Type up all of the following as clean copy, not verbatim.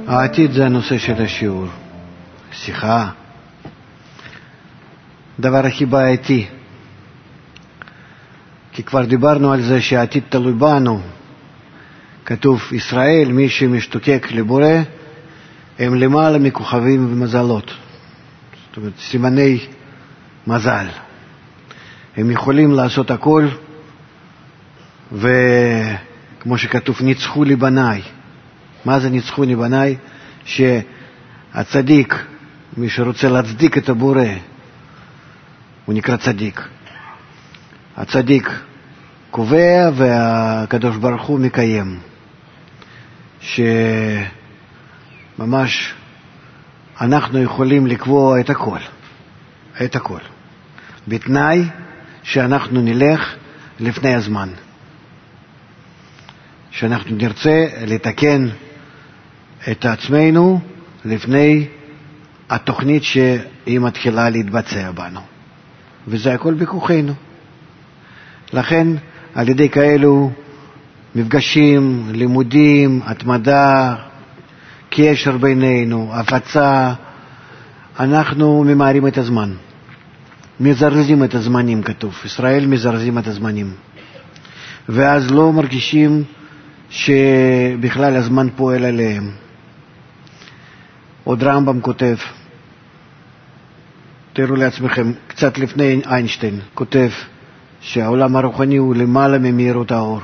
העתיד זה הנושא של השיעור. שיחה. דבר הכי בעייתי. כי כבר דיברנו על זה שהעתיד תלוי בנו. כתוב ישראל, מי שמשתוקק לבורא, הם למעלה מכוכבים ומזלות. זאת אומרת, סימני מזל. הם יכולים לעשות הכל, וכמו שכתוב, ניצחו לי בניי. מה זה ניצחו לי בניי? שהצדיק, מי שרוצה להצדיק את הבורא, הוא נקרא צדיק. הצדיק קובע והקדוש ברוך הוא מקיים. שממש אנחנו יכולים לקבוע את הכל. את הכל. בתנאי שאנחנו נלך לפני הזמן. שאנחנו נרצה לתקן את עצמנו לפני התוכנית שהיא מתחילה להתבצע בנו. וזה הכל בכוחנו. לכן על ידי כאלו מפגשים, לימודים, התמדה, קשר בינינו, הפצה, אנחנו ממהרים את הזמן. מזרזים את הזמנים, כתוב. ישראל מזרזים את הזמנים. ואז לא מרגישים שבכלל הזמן פועל עליהם. עוד רמב"ם כותב, תראו לעצמכם, קצת לפני איינשטיין, כותב שהעולם הרוחני הוא למעלה ממהירות האור.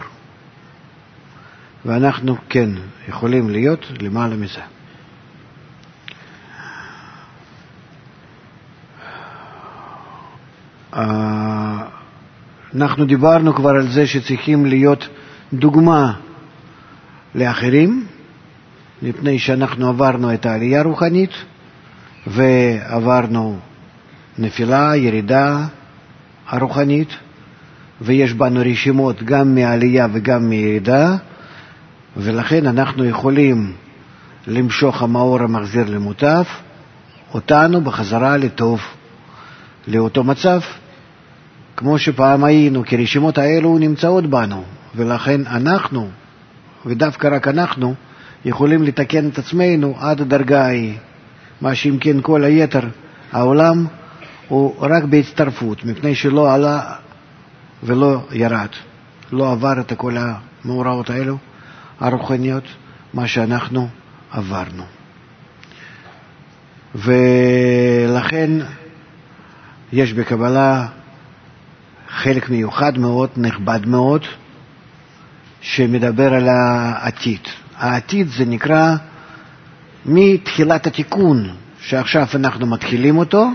ואנחנו כן יכולים להיות למעלה מזה. אנחנו דיברנו כבר על זה שצריכים להיות דוגמה לאחרים, מפני שאנחנו עברנו את העלייה הרוחנית, ועברנו נפילה, ירידה הרוחנית, ויש בנו רשימות גם מהעלייה וגם מירידה, ולכן אנחנו יכולים למשוך המאור המחזיר למוטב, אותנו בחזרה לטוב, לאותו מצב, כמו שפעם היינו, כי רשימות האלו נמצאות בנו, ולכן אנחנו, ודווקא רק אנחנו, יכולים לתקן את עצמנו עד הדרגה ההיא. מה שאם כן כל היתר, העולם הוא רק בהצטרפות, מפני שלא עלה ולא ירד. לא עבר את כל המאורעות האלו, הרוחניות, מה שאנחנו עברנו. ולכן יש בקבלה חלק מיוחד מאוד, נכבד מאוד, שמדבר על העתיד. העתיד זה נקרא מתחילת התיקון, שעכשיו אנחנו מתחילים אותו,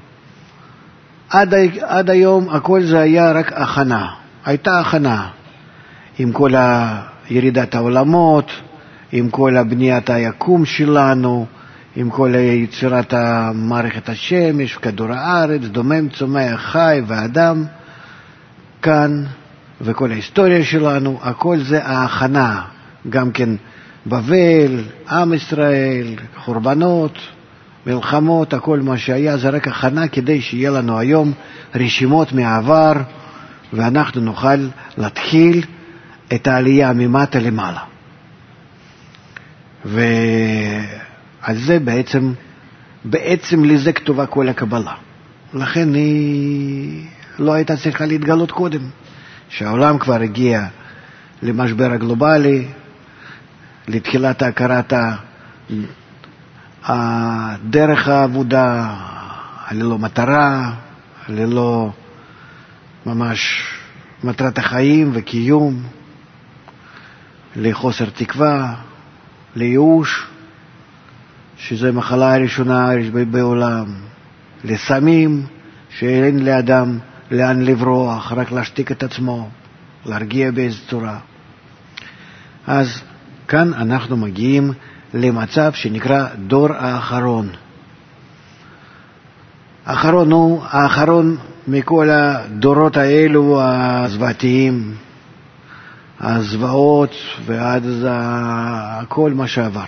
עד היום הכל זה היה רק הכנה. הייתה הכנה עם כל ירידת העולמות, עם כל בניית היקום שלנו, עם כל יצירת מערכת השמש, כדור הארץ, דומם, צומח, חי ואדם, כאן, וכל ההיסטוריה שלנו, הכל זה ההכנה. גם כן בבל, עם ישראל, חורבנות, מלחמות, הכל מה שהיה זה רק הכנה כדי שיהיה לנו היום רשימות מהעבר, ואנחנו נוכל להתחיל את העלייה ממטה למעלה. ועל זה בעצם לזה כתובה כל הקבלה. לכן היא לא הייתה צריכה להתגלות קודם, שהעולם כבר הגיע למשבר הגלובלי, לתחילת הכרת דרך העבודה, ללא מטרה, ללא ממש מטרת החיים וקיום, לחוסר תקווה, לייאוש, שזה מחלה הראשונה בעולם, לסמים, שאין לאדם לאן לברוח, רק להשתיק את עצמו, להרגיע באיזו צורה. אז כאן אנחנו מגיעים למצב שנקרא דור האחרון. האחרון הוא האחרון מכל הדורות האלו הזוועתיים, הזוועות ועד כל מה שעבר.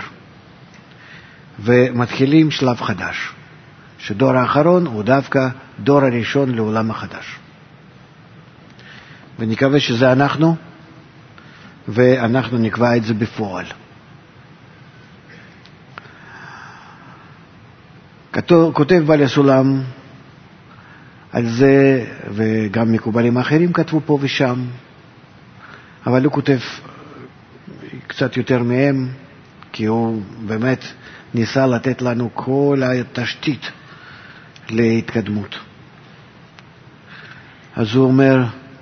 ומתחילים שלב חדש, שדור האחרון הוא דווקא דור הראשון לעולם החדש. ונקווה שזה אנחנו, ואנחנו נקבע את זה בפועל. כותב בעל הסולם על זה, וגם מקובלים אחרים כתבו פה ושם, אבל הוא כותב קצת יותר מהם, כי הוא באמת ניסה לתת לנו כל התשתית להתקדמות. אז הוא אומר,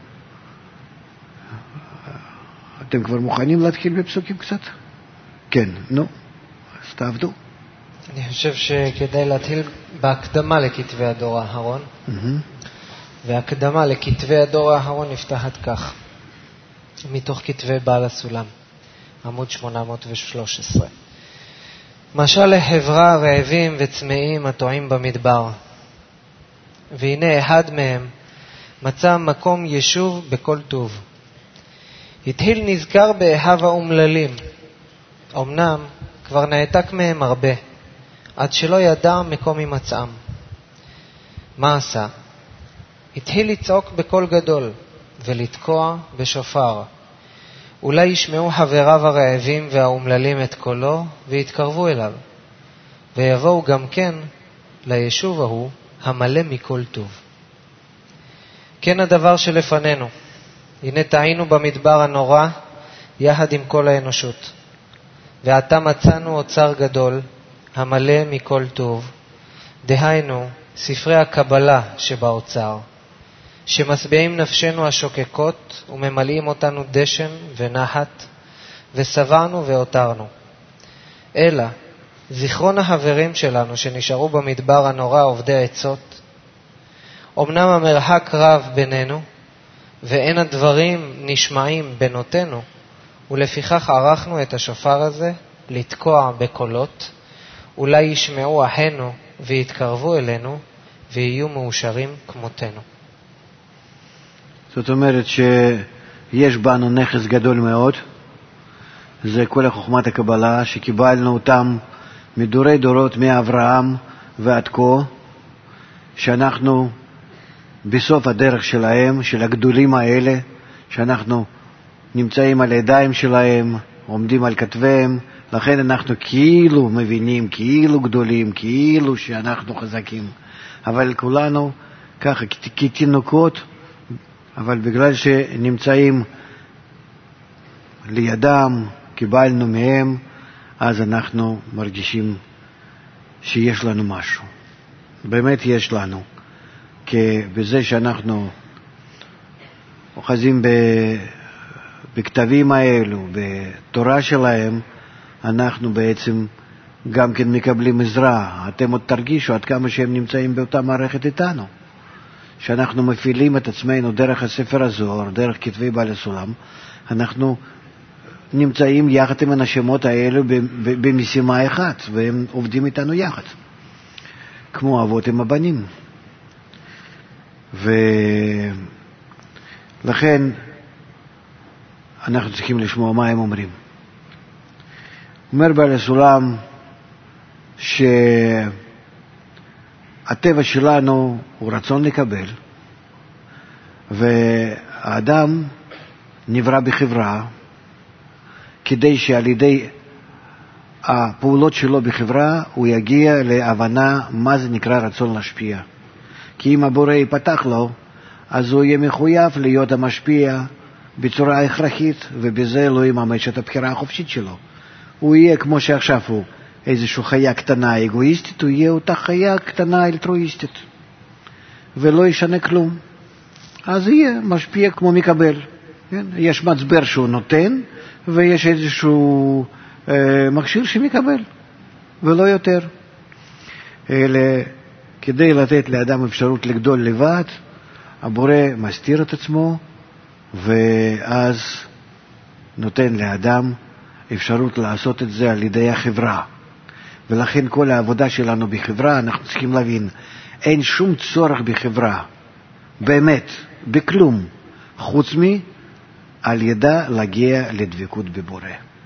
אתם כבר מוכנים להתחיל בפסוקים קצת? כן, נו, אז תעבדו. אני חושב שכדאי להתחיל בהקדמה לכתבי הדור האחרון. והקדמה לכתבי הדור האחרון נפתחת כך, מתוך כתבי בעל הסולם, עמוד 813. משל לחברה רעבים וצמאים הטועים במדבר, והנה אחד מהם מצא מקום ישוב בכל טוב. התחיל נזכר באחיו האומללים, אמנם כבר נעתק מהם הרבה, עד שלא ידע מקום הימצאם. מה עשה? התחיל לצעוק בקול גדול ולתקוע בשופר. אולי ישמעו חבריו הרעבים והאומללים את קולו ויתקרבו אליו, ויבואו גם כן לישוב ההוא המלא מכל טוב. כן הדבר שלפנינו, הנה טעינו במדבר הנורא יחד עם כל האנושות, ועתה מצאנו אוצר גדול המלא מכל טוב, דהיינו ספרי הקבלה שבאוצר, שמשביעים נפשנו השוקקות וממלאים אותנו דשן ונחת, ושבענו והותרנו. אלא זיכרון החברים שלנו שנשארו במדבר הנורא עובדי עצות, אמנם המרחק רב בינינו, ואין הדברים נשמעים בנותינו, ולפיכך ערכנו את השופר הזה לתקוע בקולות, אולי ישמעו אחינו ויתקרבו אלינו ויהיו מאושרים כמותנו. זאת אומרת שיש בנו נכס גדול מאוד, זה כל חוכמת הקבלה שקיבלנו אותם מדורי דורות מאברהם ועד כה, שאנחנו בסוף הדרך שלהם, של הגדולים האלה, שאנחנו נמצאים על הידיים שלהם, עומדים על כתביהם, לכן אנחנו כאילו מבינים, כאילו גדולים, כאילו שאנחנו חזקים, אבל כולנו ככה כתינוקות, אבל בגלל שנמצאים לידם, קיבלנו מהם, אז אנחנו מרגישים שיש לנו משהו. באמת יש לנו. כי בזה שאנחנו אוחזים בכתבים האלו, בתורה שלהם, אנחנו בעצם גם כן מקבלים עזרה. אתם עוד תרגישו עד כמה שהם נמצאים באותה מערכת איתנו. שאנחנו מפעילים את עצמנו דרך הספר הזוהר, דרך כתבי בעל הסולם, אנחנו נמצאים יחד עם הנשמות האלו במשימה אחת, והם עובדים איתנו יחד, כמו אבות עם הבנים. ולכן אנחנו צריכים לשמוע מה הם אומרים. אומר בעל הסולם שהטבע שלנו הוא רצון לקבל, והאדם נברא בחברה כדי שעל ידי הפעולות שלו בחברה הוא יגיע להבנה מה זה נקרא רצון להשפיע. כי אם הבורא יפתח לו, אז הוא יהיה מחויב להיות המשפיע בצורה הכרחית, ובזה לא יממש את הבחירה החופשית שלו. הוא יהיה כמו שעכשיו הוא איזושהי חיה קטנה אגואיסטית, הוא יהיה אותה חיה קטנה אלטרואיסטית, ולא ישנה כלום. אז יהיה משפיע כמו מקבל. כן? יש מצבר שהוא נותן, ויש איזשהו מכשיר שמקבל, ולא יותר. אלה, כדי לתת לאדם אפשרות לגדול לבד, הבורא מסתיר את עצמו, ואז נותן לאדם אפשרות לעשות את זה על ידי החברה. ולכן כל העבודה שלנו בחברה, אנחנו צריכים להבין, אין שום צורך בחברה, באמת, בכלום, חוץ על ידה להגיע לדבקות בבורא.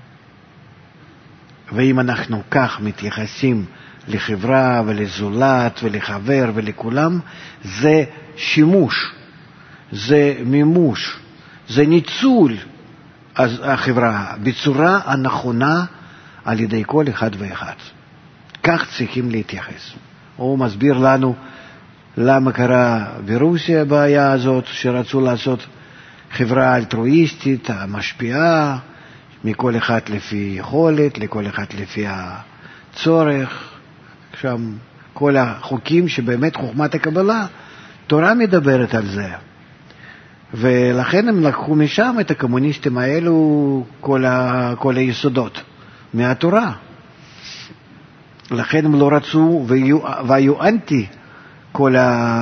ואם אנחנו כך מתייחסים לחברה ולזולת ולחבר ולכולם, זה שימוש, זה מימוש, זה ניצול החברה בצורה הנכונה על ידי כל אחד ואחד. כך צריכים להתייחס. הוא מסביר לנו למה קרה ברוסיה הבעיה הזאת, שרצו לעשות חברה אלטרואיסטית, המשפיעה, מכל אחד לפי יכולת, לכל אחד לפי הצורך. שם כל החוקים שבאמת חוכמת הקבלה, תורה מדברת על זה. ולכן הם לקחו משם את הקומוניסטים האלו כל היסודות מהתורה. לכן הם לא רצו והיו כל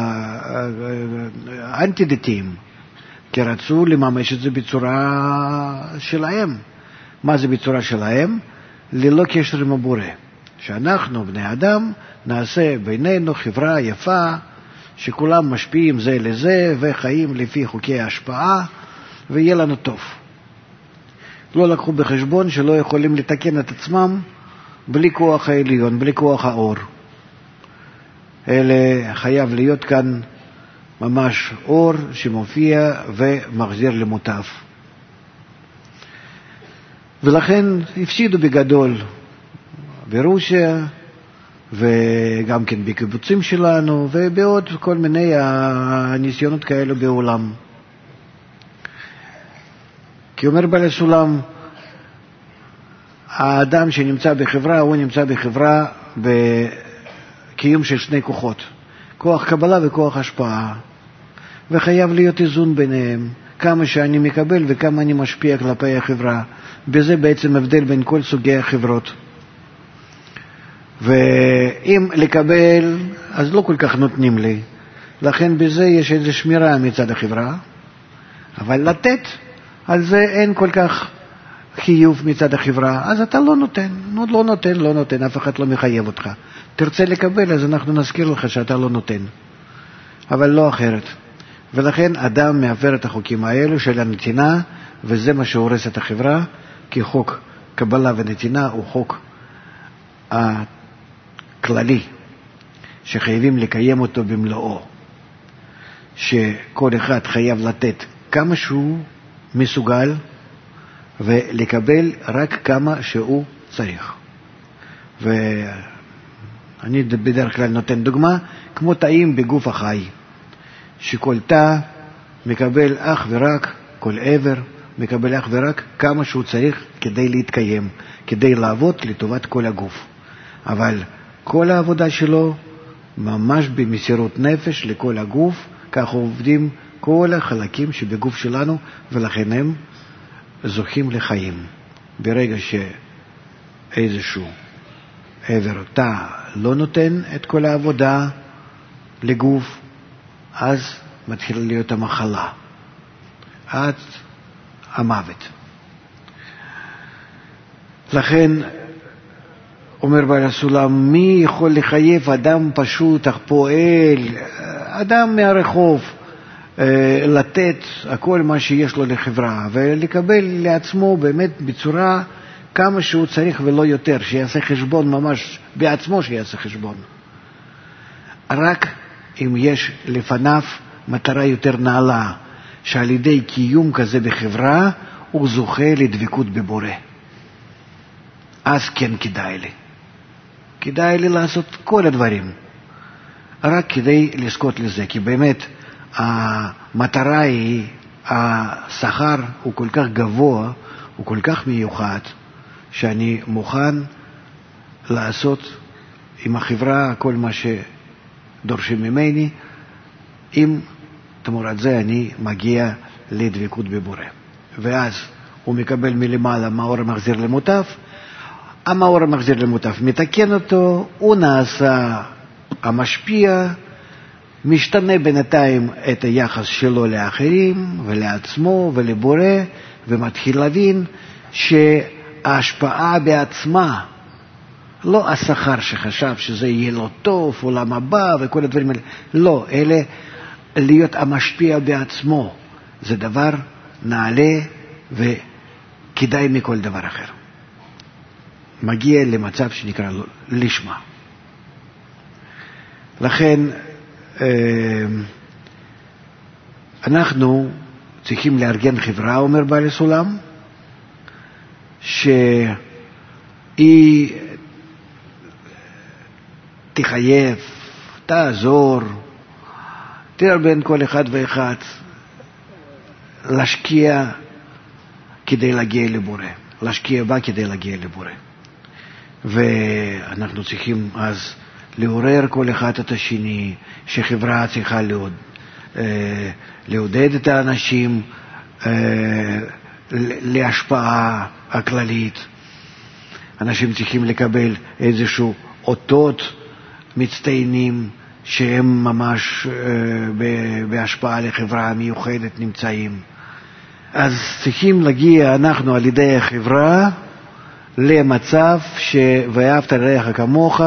האנטי דתיים, כי רצו לממש את זה בצורה שלהם. מה זה בצורה שלהם? ללא קשר עם הבורא. שאנחנו, בני אדם, נעשה בינינו חברה יפה, שכולם משפיעים זה לזה וחיים לפי חוקי ההשפעה, ויהיה לנו טוב. לא לקחו בחשבון שלא יכולים לתקן את עצמם בלי כוח העליון, בלי כוח האור. אלה חייב להיות כאן ממש אור שמופיע ומחזיר למוטב. ולכן הפסידו בגדול ברוסיה, וגם כן בקיבוצים שלנו, ובעוד כל מיני ניסיונות כאלו בעולם. כי אומר בעל הסולם, האדם שנמצא בחברה, הוא נמצא בחברה בקיום של שני כוחות, כוח קבלה וכוח השפעה, וחייב להיות איזון ביניהם, כמה שאני מקבל וכמה אני משפיע כלפי החברה. בזה בעצם הבדל בין כל סוגי החברות. ואם לקבל, אז לא כל כך נותנים לי. לכן בזה יש איזו שמירה מצד החברה. אבל לתת, על זה אין כל כך חיוב מצד החברה. אז אתה לא נותן. לא נותן, אף אחד לא מחייב אותך. תרצה לקבל, אז אנחנו נזכיר לך שאתה לא נותן. אבל לא אחרת. ולכן אדם מעבר את החוקים האלו של הנתינה, וזה מה שהורס את החברה, כי חוק קבלה ונתינה הוא חוק הכללי, שחייבים לקיים אותו במלואו, שכל אחד חייב לתת כמה שהוא מסוגל, ולקבל רק כמה שהוא צריך. ואני בדרך כלל נותן דוגמה, כמו תאים בגוף החי, שכל תא מקבל אך ורק, כל עבר מקבל אך ורק כמה שהוא צריך כדי להתקיים, כדי לעבוד לטובת כל הגוף. אבל כל העבודה שלו ממש במסירות נפש לכל הגוף, כך עובדים כל החלקים שבגוף שלנו, ולכן הם זוכים לחיים. ברגע שאיזשהו עבר תא לא נותן את כל העבודה לגוף, אז מתחילה להיות המחלה, עד המוות. לכן אומר בעל הסולם, מי יכול לחייב אדם פשוט, אך פועל, אדם מהרחוב, לתת הכל מה שיש לו לחברה, ולקבל לעצמו באמת בצורה כמה שהוא צריך ולא יותר, שיעשה חשבון ממש בעצמו, שיעשה חשבון. רק אם יש לפניו מטרה יותר נעלה, שעל ידי קיום כזה בחברה, הוא זוכה לדבקות בבורא. אז כן כדאי לי לעשות כל הדברים, רק כדי לזכות לזה, כי באמת המטרה היא, השכר הוא כל כך גבוה, הוא כל כך מיוחד, שאני מוכן לעשות עם החברה כל מה שדורשים ממני, אם תמורת זה אני מגיע לדבקות בבורא. ואז הוא מקבל מלמעלה מאור המחזיר למוטב, המאור המחזיר למוטב מתקן אותו, הוא נעשה המשפיע, משתנה בינתיים את היחס שלו לאחרים ולעצמו ולבורא, ומתחיל להבין שההשפעה בעצמה, לא השכר שחשב שזה יהיה לו טוב, עולם הבא וכל הדברים האלה, לא, אלה להיות המשפיע בעצמו, זה דבר נעלה וכדאי מכל דבר אחר. מגיע למצב שנקרא לשמה. לכן אנחנו צריכים לארגן חברה, אומר בעל הסולם, שהיא תחייב תעזור, תרבן כל אחד ואחד להשקיע כדי להגיע לבורא, להשקיע בה כדי להגיע לבורא. ואנחנו צריכים אז לעורר כל אחד את השני, שחברה צריכה לעודד את האנשים להשפעה הכללית. אנשים צריכים לקבל איזשהו אותות מצטיינים שהם ממש בהשפעה לחברה מיוחדת נמצאים. אז צריכים להגיע אנחנו על ידי החברה למצב ואהבת לרעך כמוך,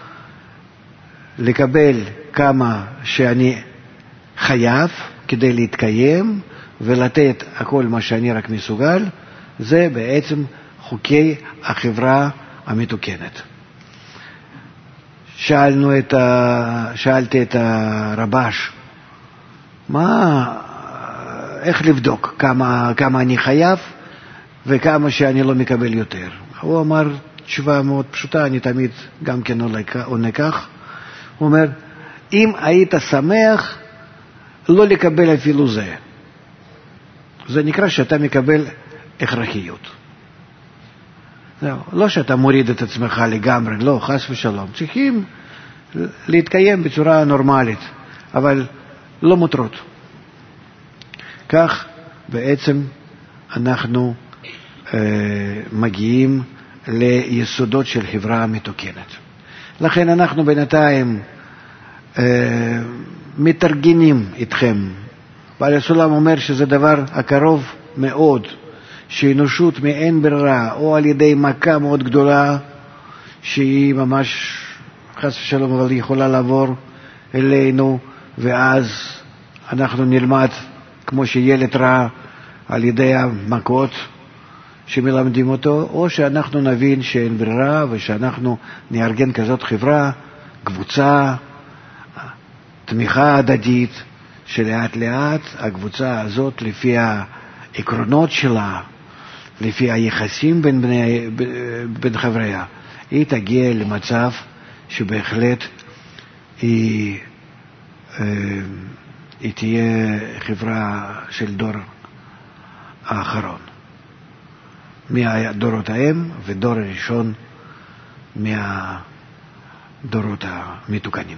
לקבל כמה שאני חייב כדי להתקיים ולתת הכל מה שאני רק מסוגל. זה בעצם חוקי החברה המתוקנת. שאלתי את הרבש, איך לבדוק כמה אני חייב וכמה שאני לא מקבל יותר? הוא אמר תשובה מאוד פשוטה, אני תמיד גם כן עונה כך. הוא אומר, אם היית שמח לא לקבל אפילו זה, זה נקרא שאתה מקבל הכרחיות. לא שאתה מוריד את עצמך לגמרי, לא, חס ושלום. צריכים להתקיים בצורה נורמלית, אבל לא מותרות. כך בעצם אנחנו מגיעים ליסודות של חברה מתוקנת. לכן אנחנו בינתיים מתארגנים איתכם. בעל הסולם אומר שזה דבר הקרוב מאוד, שאנושות מאין ברירה, או על ידי מכה מאוד גדולה, שהיא ממש חס ושלום אבל יכולה לעבור אלינו, ואז אנחנו נלמד כמו שילד רע על ידי המכות שמלמדים אותו, או שאנחנו נבין שאין ברירה ושאנחנו נארגן כזאת חברה, קבוצה, תמיכה הדדית, שלאט לאט הקבוצה הזאת לפי העקרונות שלה, לפי היחסים בין חבריה, היא תגיע למצב שבהחלט היא תהיה חברה של דור האחרון, מהדורות ההם ודור הראשון מהדורות המתוקנים.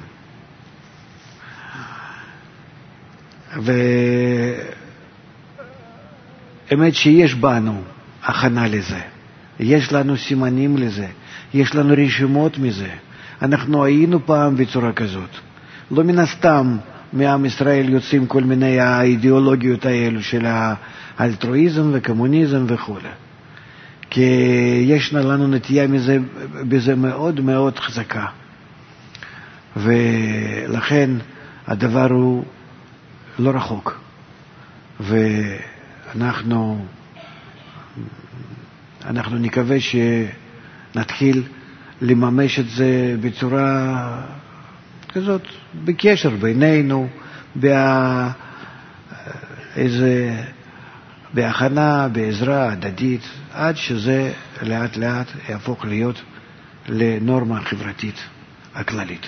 והאמת שיש בנו הכנה לזה, יש לנו סימנים לזה, יש לנו רשימות מזה. אנחנו היינו פעם בצורה כזאת. לא מן הסתם מעם ישראל יוצאים כל מיני האידיאולוגיות האלו של האלטרואיזם וקומוניזם וכו'. כי יש לנו נטייה בזה מאוד מאוד חזקה. ולכן הדבר הוא לא רחוק. ואנחנו נקווה שנתחיל לממש את זה בצורה כזאת, בקשר בינינו, בהכנה, בעזרה הדדית, עד שזה לאט לאט יהפוך להיות לנורמה חברתית הכללית.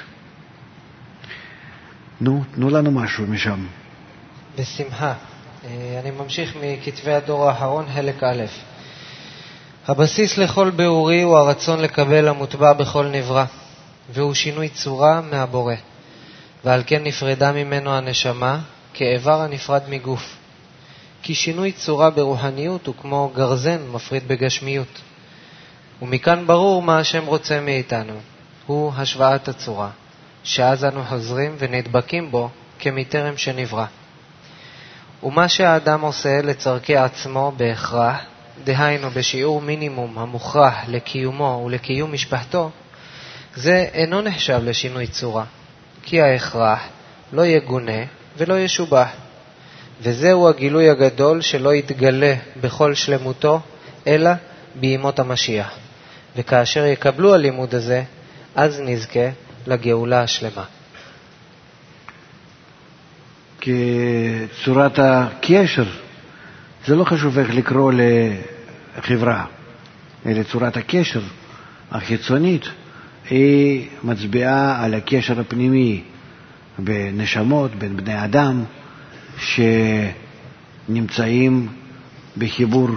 תנו לנו משהו משם. בשמחה. אני ממשיך מכתבי הדור האחרון, חלק א'. הבסיס לכל ביאורי הוא הרצון לקבל המוטבע בכל נברא, והוא שינוי צורה מהבורא, ועל כן נפרדה ממנו הנשמה כאיבר הנפרד מגוף. כי שינוי צורה ברוחניות הוא כמו גרזן מפריד בגשמיות. ומכאן ברור מה השם רוצה מאיתנו, הוא השוואת הצורה, שאז אנו חוזרים ונדבקים בו כמטרם שנברא. ומה שהאדם עושה לצרכי עצמו בהכרח, דהיינו בשיעור מינימום המוכרח לקיומו ולקיום משפחתו, זה אינו נחשב לשינוי צורה, כי ההכרח לא יגונה ולא ישובח. וזהו הגילוי הגדול שלא יתגלה בכל שלמותו, אלא בימות המשיח. וכאשר יקבלו הלימוד הזה, אז נזכה לגאולה השלמה. כצורת הקשר, זה לא חשוב איך לקרוא לחברה, אלא צורת הקשר החיצונית, היא מצביעה על הקשר הפנימי בנשמות, בין בני אדם, שנמצאים בחיבור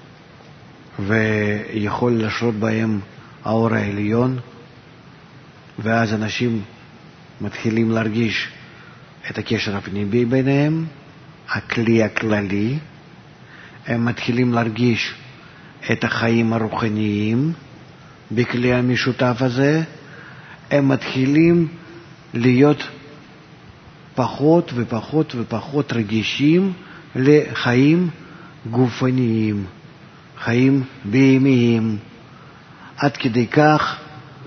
ויכול לשרות בהם האור העליון, ואז אנשים מתחילים להרגיש את הקשר הפנימי ביניהם, הכלי הכללי, הם מתחילים להרגיש את החיים הרוחניים בכלי המשותף הזה, הם מתחילים להיות פחות ופחות ופחות רגישים לחיים גופניים, חיים בהמיים, עד כדי כך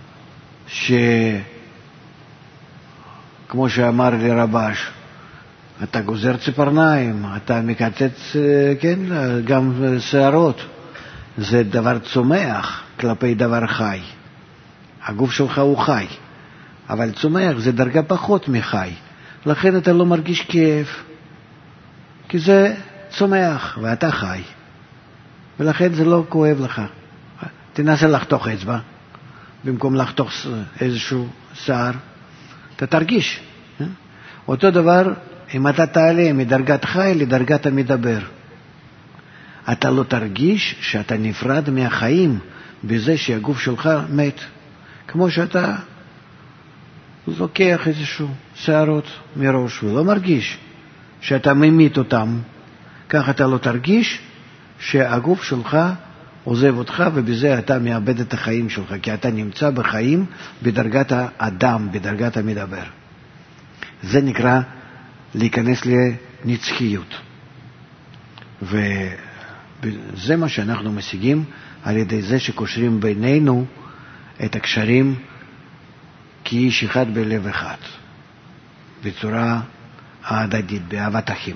כמו שאמר לי רבש, אתה גוזר ציפורניים, אתה מקצץ, כן, גם שערות. זה דבר צומח כלפי דבר חי. הגוף שלך הוא חי, אבל צומח זה דרגה פחות מחי. לכן אתה לא מרגיש כאב, כי זה צומח ואתה חי, ולכן זה לא כואב לך. תנסה לחתוך אצבע במקום לחתוך איזשהו שער, אתה תרגיש. אותו דבר אם אתה תעלה מדרגת חי לדרגת המדבר, אתה לא תרגיש שאתה נפרד מהחיים בזה שהגוף שלך מת. כמו שאתה לוקח איזשהו שערות מראש ולא מרגיש שאתה ממית אותם, כך אתה לא תרגיש שהגוף שלך עוזב אותך, ובזה אתה מאבד את החיים שלך, כי אתה נמצא בחיים בדרגת האדם, בדרגת המדבר. זה נקרא להיכנס לנצחיות. וזה מה שאנחנו משיגים על ידי זה שקושרים בינינו את הקשרים כאיש אחד בלב אחד, בצורה ההדדית, באהבת אחים.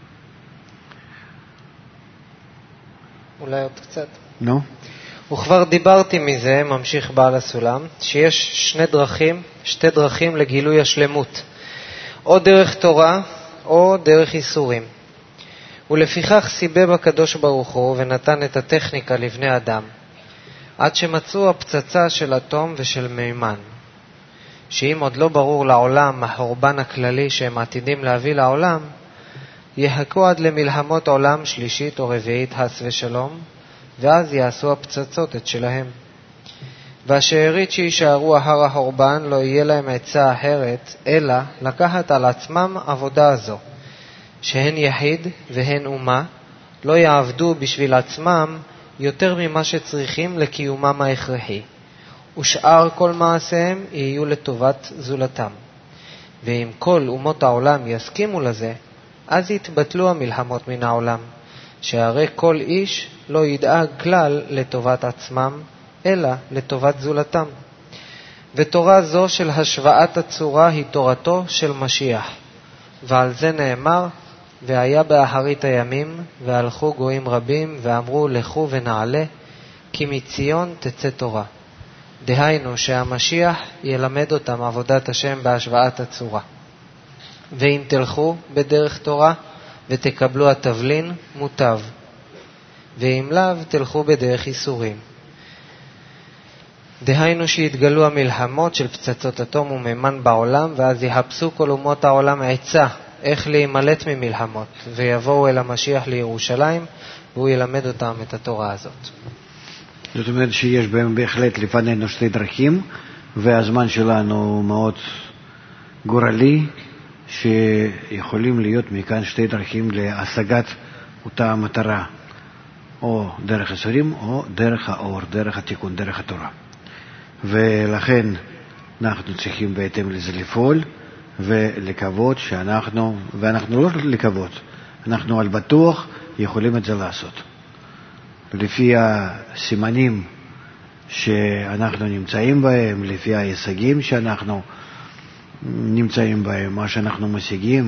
אולי עוד קצת. נו? וכבר דיברתי מזה, ממשיך בעל הסולם, שיש שתי דרכים לגילוי השלמות, או דרך תורה או דרך איסורים. ולפיכך סיבב הקדוש ברוך הוא ונתן את הטכניקה לבני אדם, עד שמצאו הפצצה של אטום ושל מימן, שאם עוד לא ברור לעולם החורבן הכללי שהם עתידים להביא לעולם, יחכו עד למלחמות עולם שלישית או רביעית חס ושלום, ואז יעשו הפצצות את שלהם. והשארית שישארו אחר החורבן לא יהיה להם עצה אחרת, אלא לקחת על עצמם עבודה הזו, שהן יחיד והן אומה, לא יעבדו בשביל עצמם יותר ממה שצריכים לקיומם ההכרחי, ושאר כל מעשיהם יהיו לטובת זולתם. ואם כל אומות העולם יסכימו לזה, אז יתבטלו המלחמות מן העולם, שהרי כל איש לא ידאג כלל לטובת עצמם, אלא לטובת זולתם. ותורה זו של השוואת הצורה היא תורתו של משיח. ועל זה נאמר, והיה באחרית הימים, והלכו גויים רבים, ואמרו לכו ונעלה, כי מציון תצא תורה. דהיינו שהמשיח ילמד אותם עבודת השם בהשוואת הצורה. ואם תלכו בדרך תורה ותקבלו התבלין, מוטב. ואם לאו, תלכו בדרך איסורים. דהיינו שיתגלו המלחמות של פצצות אטום ומימן בעולם, ואז יחפשו כל אומות העולם עצה איך להימלט ממלחמות, ויבואו אל המשיח לירושלים, והוא ילמד אותם את התורה הזאת. זאת אומרת שיש בהם בהחלט לפנינו שתי דרכים, והזמן שלנו מאוד גורלי, שיכולים להיות מכאן שתי דרכים להשגת אותה המטרה, או דרך איסורים או דרך האור, דרך התיקון, דרך התורה. ולכן אנחנו צריכים בהתאם לזה לפעול ולקוות שאנחנו, ואנחנו לא לקוות, אנחנו על בטוח יכולים את זה לעשות. לפי הסימנים שאנחנו נמצאים בהם, לפי ההישגים שאנחנו נמצאים בהם, מה שאנחנו משיגים,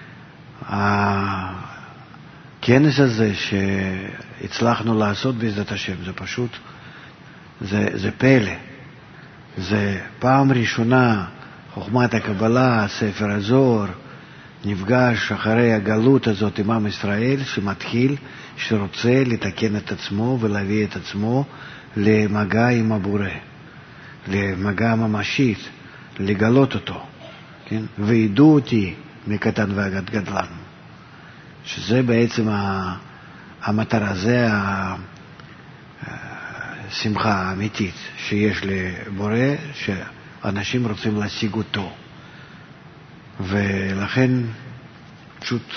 הכנס הזה שהצלחנו לעשות בעזרת השם, זה פשוט, זה פלא. זה פעם ראשונה חוכמת הקבלה, ספר הזוהר, נפגש אחרי הגלות הזאת עם עם ישראל שמתחיל, שרוצה לתקן את עצמו ולהביא את עצמו למגע עם הבורא, למגע ממשית, לגלות אותו. כן? וידעו אותי מקטן ועד גדלן. שזה בעצם המטרה, זה השמחה האמיתית שיש לבורא, שאנשים רוצים להשיג אותו. ולכן פשוט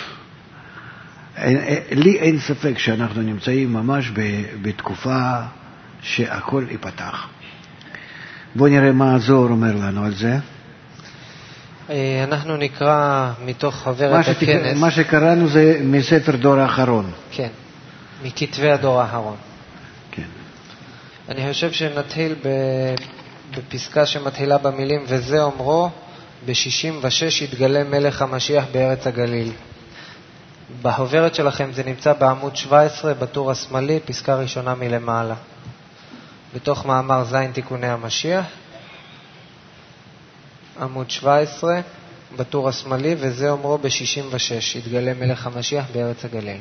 לי אין ספק שאנחנו נמצאים ממש בתקופה שהכל ייפתח. בואו נראה מה הזוהר אומר לנו על זה. אנחנו נקרא מתוך חוברת הכנס. מה שקראנו זה מספר דור האחרון. כן, מכתבי הדור האחרון. כן. אני חושב שנתחיל בפסקה שמתחילה במילים וזה אומרו, ב-66 יתגלה מלך המשיח בארץ הגליל. בחוברת שלכם זה נמצא בעמוד 17 בטור השמאלי, פסקה ראשונה מלמעלה. בתוך מאמר זין תיקוני המשיח, עמוד 17 בטור השמאלי, וזה אומרו ב-66 יתגלה מלך המשיח בארץ הגליל.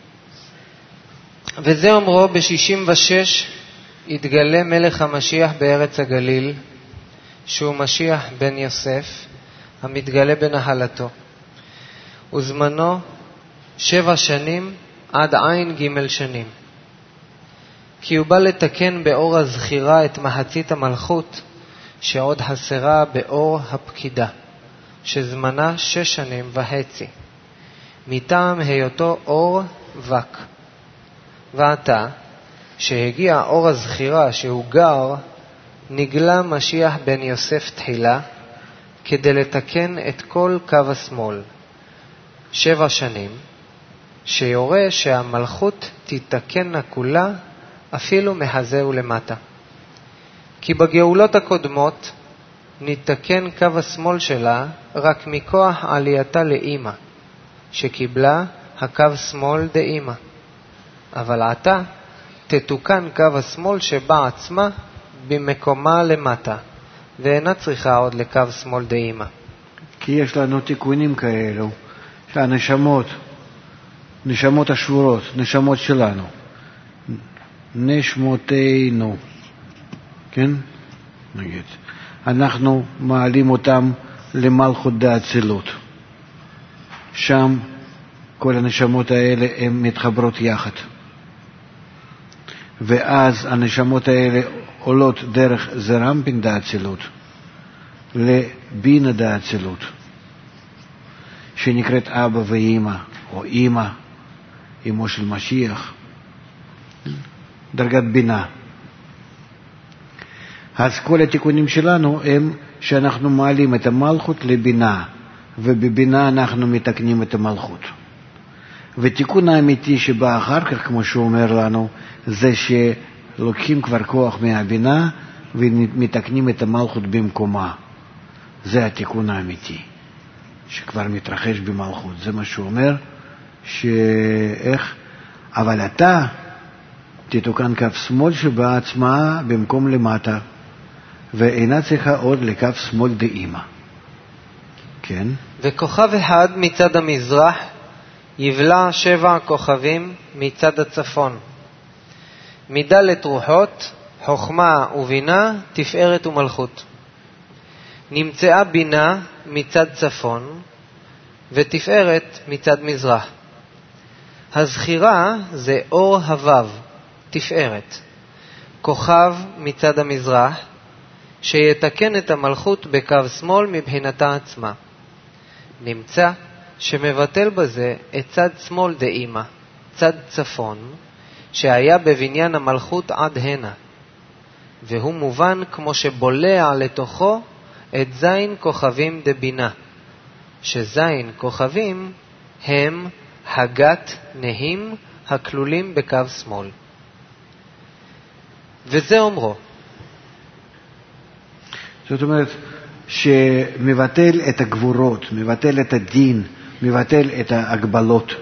וזה אומרו ב-66 יתגלה מלך המשיח בארץ הגליל, שהוא משיח בן יוסף המתגלה בנחלתו, וזמנו 7 שנים עד עין ג' שנים, כי הוא בא לתקן באור הזכירה את מחצית המלכות שעוד חסרה באור הפקידה, שזמנה 6 שנים וחצי, מטעם היותו אור וק. ועתה, שהגיע אור הזכירה שהוא גר, נגלה משיח בן יוסף תחילה, כדי לתקן את כל קו השמאל, 7 שנים, שיורה שהמלכות תתקנה כולה, אפילו מחזה ולמטה. כי בגאולות הקודמות נתקן קו השמאל שלה רק מכוח עלייתה לאמא, שקיבלה הקו שמאל דאמא. אבל עתה תתוקן קו השמאל שבה עצמה במקומה למטה, ואינה צריכה עוד לקו שמאל דאמא. כי יש לנו תיקונים כאלו, שהנשמות, נשמות השבורות, נשמות שלנו, נשמותינו, כן? נגיד, אנחנו מעלים אותם למלכות דאצילות. שם כל הנשמות האלה הן מתחברות יחד. ואז הנשמות האלה עולות דרך זרמפין דאצילות לבינה דאצילות, שנקראת אבא ואמא, או אמא, אמו של משיח, דרגת בינה. אז כל התיקונים שלנו הם שאנחנו מעלים את המלכות לבינה, ובבינה אנחנו מתקנים את המלכות. ותיקון האמיתי שבא אחר כך, כמו שהוא אומר לנו, זה שלוקחים כבר כוח מהבינה ומתקנים את המלכות במקומה. זה התיקון האמיתי שכבר מתרחש במלכות. זה מה שהוא אומר, שאיך, אבל אתה תתוקן קו שמאל שבה עצמה במקום למטה, ואינה צריכה עוד לקו שמאל דאמא. כן? וכוכב אחד מצד המזרח יבלע 7 כוכבים מצד הצפון. מדלת רוחות, חוכמה ובינה, תפארת ומלכות. נמצאה בינה מצד צפון, ותפארת מצד מזרח. הזכירה זה אור הוו, תפארת. כוכב מצד המזרח, שיתקן את המלכות בקו שמאל מבחינתה עצמה. נמצא שמבטל בזה את צד שמאל דאמא, צד צפון, שהיה בבניין המלכות עד הנה, והוא מובן כמו שבולע לתוכו את זין כוכבים דבינה, שזין כוכבים הם הגת נהים הכלולים בקו שמאל. וזה אומרו. זאת אומרת שמבטל את הגבורות, מבטל את הדין, מבטל את ההגבלות.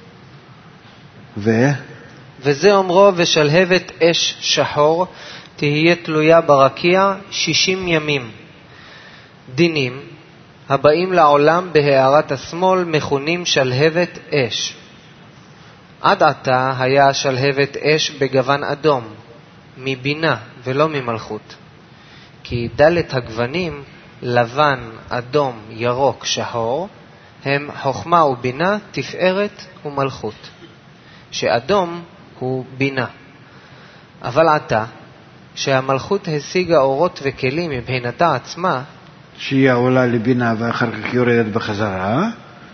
וזה אומרו, ושלהבת אש שחור תהיה תלויה ברקיע 60 ימים. דינים הבאים לעולם בהארת השמאל מכונים שלהבת אש. עד עתה היה שלהבת אש בגוון אדום, מבינה ולא ממלכות. כי דלת הגוונים לבן, אדום, ירוק, שחור, הם חוכמה ובינה, תפארת ומלכות. שאדום הוא בינה. אבל עתה, שהמלכות השיגה אורות וכלים מבחינתה עצמה, שהיא עולה לבינה ואחר כך יורדת בחזרה,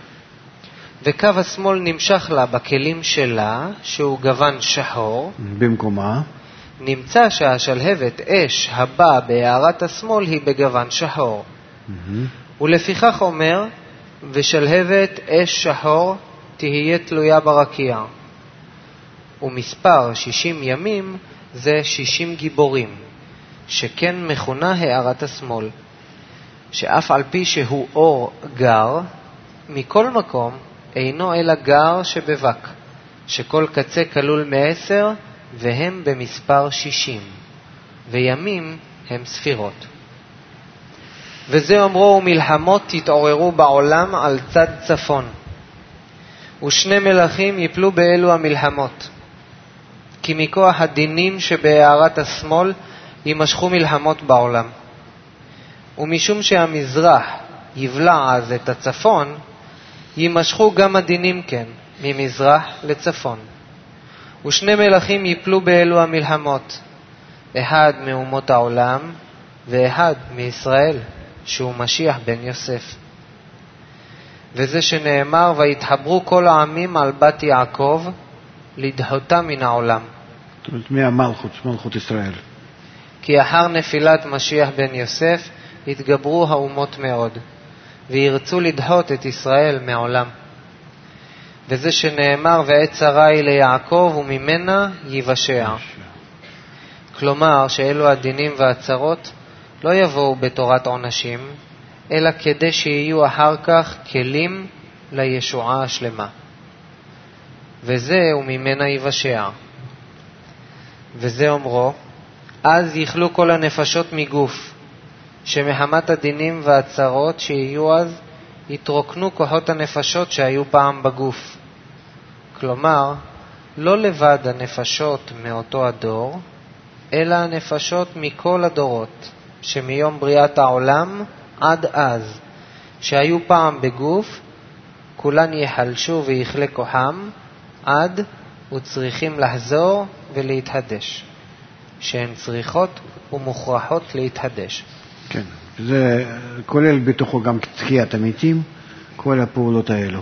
וקו השמאל נמשך לה בכלים שלה, שהוא גוון שחור, במקומה, נמצא שהשלהבת אש הבאה בהערת השמאל היא בגוון שחור. ולפיכך אומר, ושלהבת אש שחור תהיה תלויה ברקיע. ומספר 60 ימים זה 60 גיבורים, שכן מכונה הערת השמאל, שאף על פי שהוא אור גר, מכל מקום אינו אלא גר שבבק, שכל קצה כלול מ10 והם במספר 60, וימים הם ספירות. וזה אומרו, ומלחמות תתעוררו בעולם על צד צפון, ושני מלכים יפלו באלו המלחמות, כי מכוח הדינים שבהערת השמאל יימשכו מלחמות בעולם. ומשום שהמזרח יבלע אז את הצפון, יימשכו גם הדינים כן, ממזרח לצפון. ושני מלכים יפלו באלו המלחמות, אחד מאומות העולם ואחד מישראל, שהוא משיח בן יוסף. וזה שנאמר, ויתחברו כל העמים על בת יעקב, לדחותה מן העולם. זאת אומרת, מי המלכות? מלכות ישראל. כי אחר נפילת משיח בן יוסף, התגברו האומות מאוד, וירצו לדחות את ישראל מעולם. וזה שנאמר, ועת צרה היא ליעקב וממנה יבשע. כלומר, שאלו הדינים והצרות לא יבואו בתורת עונשים, אלא כדי שיהיו אחר כך כלים לישועה השלמה. וזה וממנה יבשע. וזה אומרו, אז יכלו כל הנפשות מגוף, שמחמת הדינים והצרות שיהיו אז, יתרוקנו כוחות הנפשות שהיו פעם בגוף. כלומר, לא לבד הנפשות מאותו הדור, אלא הנפשות מכל הדורות, שמיום בריאת העולם עד אז, שהיו פעם בגוף, כולן יחלשו ויחלה כוחם, עד וצריכים לחזור ולהתחדש, שהן צריכות ומוכרחות להתחדש. כן, זה כולל בתוכו גם תחיית המתים, כל הפעולות האלו.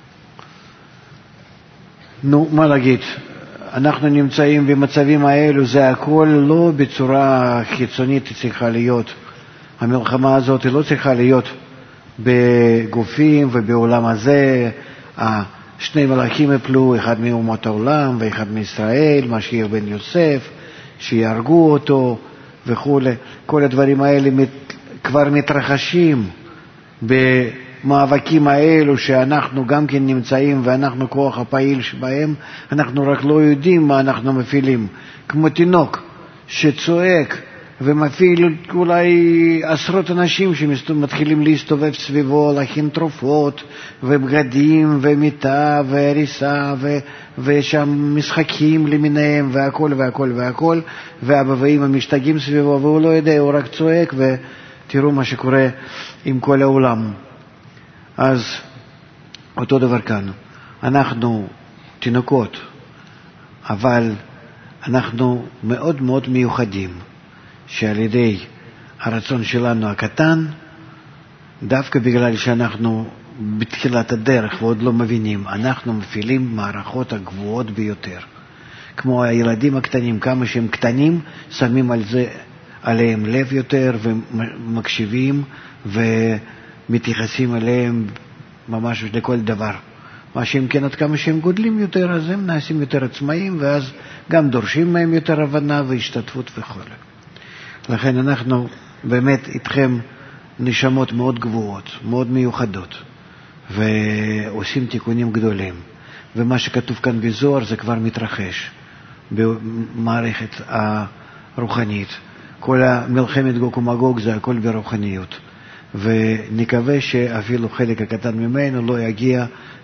נו, מה להגיד? אנחנו נמצאים במצבים האלו, זה הכל לא בצורה חיצונית צריכה להיות. המלחמה הזאת לא צריכה להיות בגופים ובעולם הזה. שני מלאכים יפלו, אחד מאומות העולם ואחד מישראל, משיח בן יוסף, שיהרגו אותו וכו'. כל הדברים האלה כבר מתרחשים במאבקים האלו שאנחנו גם כן נמצאים, ואנחנו כוח הפעיל שבהם, אנחנו רק לא יודעים מה אנחנו מפעילים. כמו תינוק שצועק ומפעיל אולי עשרות אנשים שמתחילים להסתובב סביבו, להכין תרופות ובגדים ומיטה והריסה ושם משחקים למיניהם והכל והכל והכל, והאבאים המשתגעים סביבו והוא לא יודע, הוא רק צועק, ותראו מה שקורה עם כל העולם. אז אותו דבר כאן, אנחנו תינוקות, אבל אנחנו מאוד מאוד מיוחדים, שעל ידי הרצון שלנו הקטן, דווקא בגלל שאנחנו בתחילת הדרך ועוד לא מבינים, אנחנו מפעילים מערכות הגבוהות ביותר. כמו הילדים הקטנים, כמה שהם קטנים, שמים עליהם לב יותר ומקשיבים ומתייחסים אליהם ממש לכל דבר. מה שהם כן, עד כמה שהם גודלים יותר, אז הם נעשים יותר עצמאיים, ואז גם דורשים מהם יותר הבנה והשתתפות וכל. לכן אנחנו באמת איתכם נשמות מאוד גבוהות, מאוד מיוחדות, ועושים תיקונים גדולים. ומה שכתוב כאן בזוהר זה כבר מתרחש במערכת הרוחנית. כל מלחמת גוג ומגוג זה הכל ברוחניות. ונקווה שאפילו חלק הקטן ממנו לא יגיע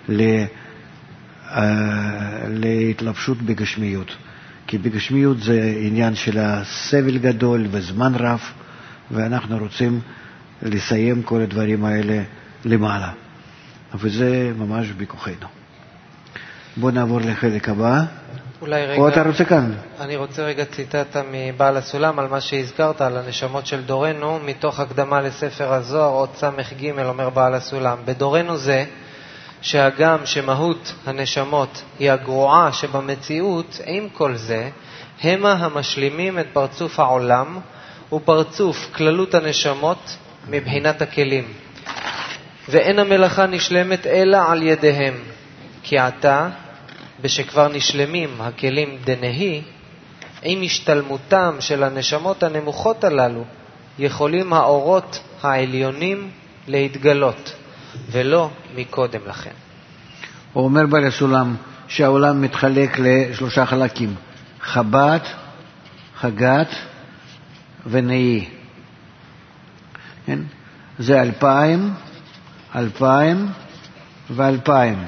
להתלבשות בגשמיות. כי בגשמיות זה עניין של הסבל גדול וזמן רב, ואנחנו רוצים לסיים כל הדברים האלה למעלה. וזה ממש בכוחנו. בוא נעבור לחלק הבא. אולי רגע, או אתה רוצה כאן? אני רוצה רגע ציטטה מבעל הסולם על מה שהזכרת, על הנשמות של דורנו, מתוך הקדמה לספר הזוהר, עוד סמך ג' אומר בעל הסולם. בדורנו זה שהגם שמהות הנשמות היא הגרועה שבמציאות, עם כל זה, המה המשלימים את פרצוף העולם ופרצוף כללות הנשמות מבחינת הכלים. ואין המלאכה נשלמת אלא על ידיהם, כי עתה, בשכבר נשלמים הכלים דנהי, עם השתלמותם של הנשמות הנמוכות הללו, יכולים האורות העליונים להתגלות, ולא מקודם לכן. הוא אומר בעל הסולם שהעולם מתחלק לשלושה חלקים, חב"ד, חג"ד ונהי. כן? זה 2000, 2000 ו2000.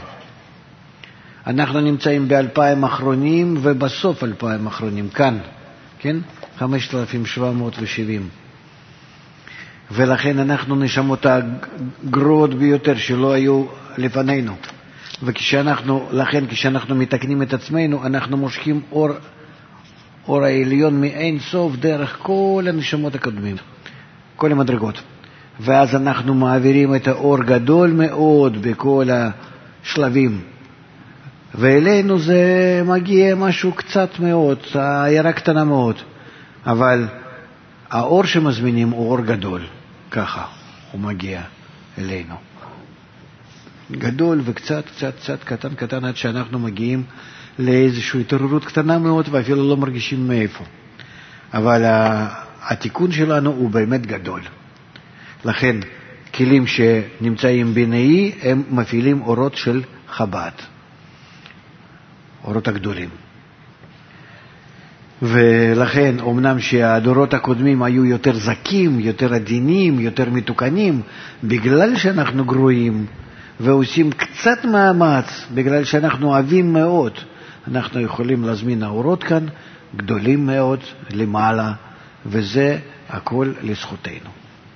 אנחנו נמצאים ב2000 אחרונים ובסוף 2000 אחרונים, כאן, כן? 5770. ולכן אנחנו נשמות הגרועות ביותר שלא היו לפנינו. לכן כשאנחנו מתקנים את עצמנו, אנחנו מושכים אור העליון מאין סוף דרך כל הנשמות הקודמים, כל המדרגות. ואז אנחנו מעבירים את האור גדול מאוד בכל השלבים. ואלינו זה מגיע משהו קצת מאוד, העיירה קטנה מאוד. אבל האור שמזמינים הוא אור גדול, ככה הוא מגיע אלינו. גדול וקצת, קצת, קטן, עד שאנחנו מגיעים לאיזושהי התעוררות קטנה מאוד, ואפילו לא מרגישים מאיפה. אבל התיקון שלנו הוא באמת גדול. לכן, כלים שנמצאים בנהי, הם מפעילים אורות של חב"ד. אורות הגדולים. ולכן, אמנם שהדורות הקודמים היו יותר זקים, יותר עדינים, יותר מתוקנים, בגלל שאנחנו גרועים, ועושים קצת מאמץ, בגלל שאנחנו אוהבים מאוד, אנחנו יכולים להזמין האורות כאן, גדולים מאוד, למעלה, וזה הכל לזכותנו.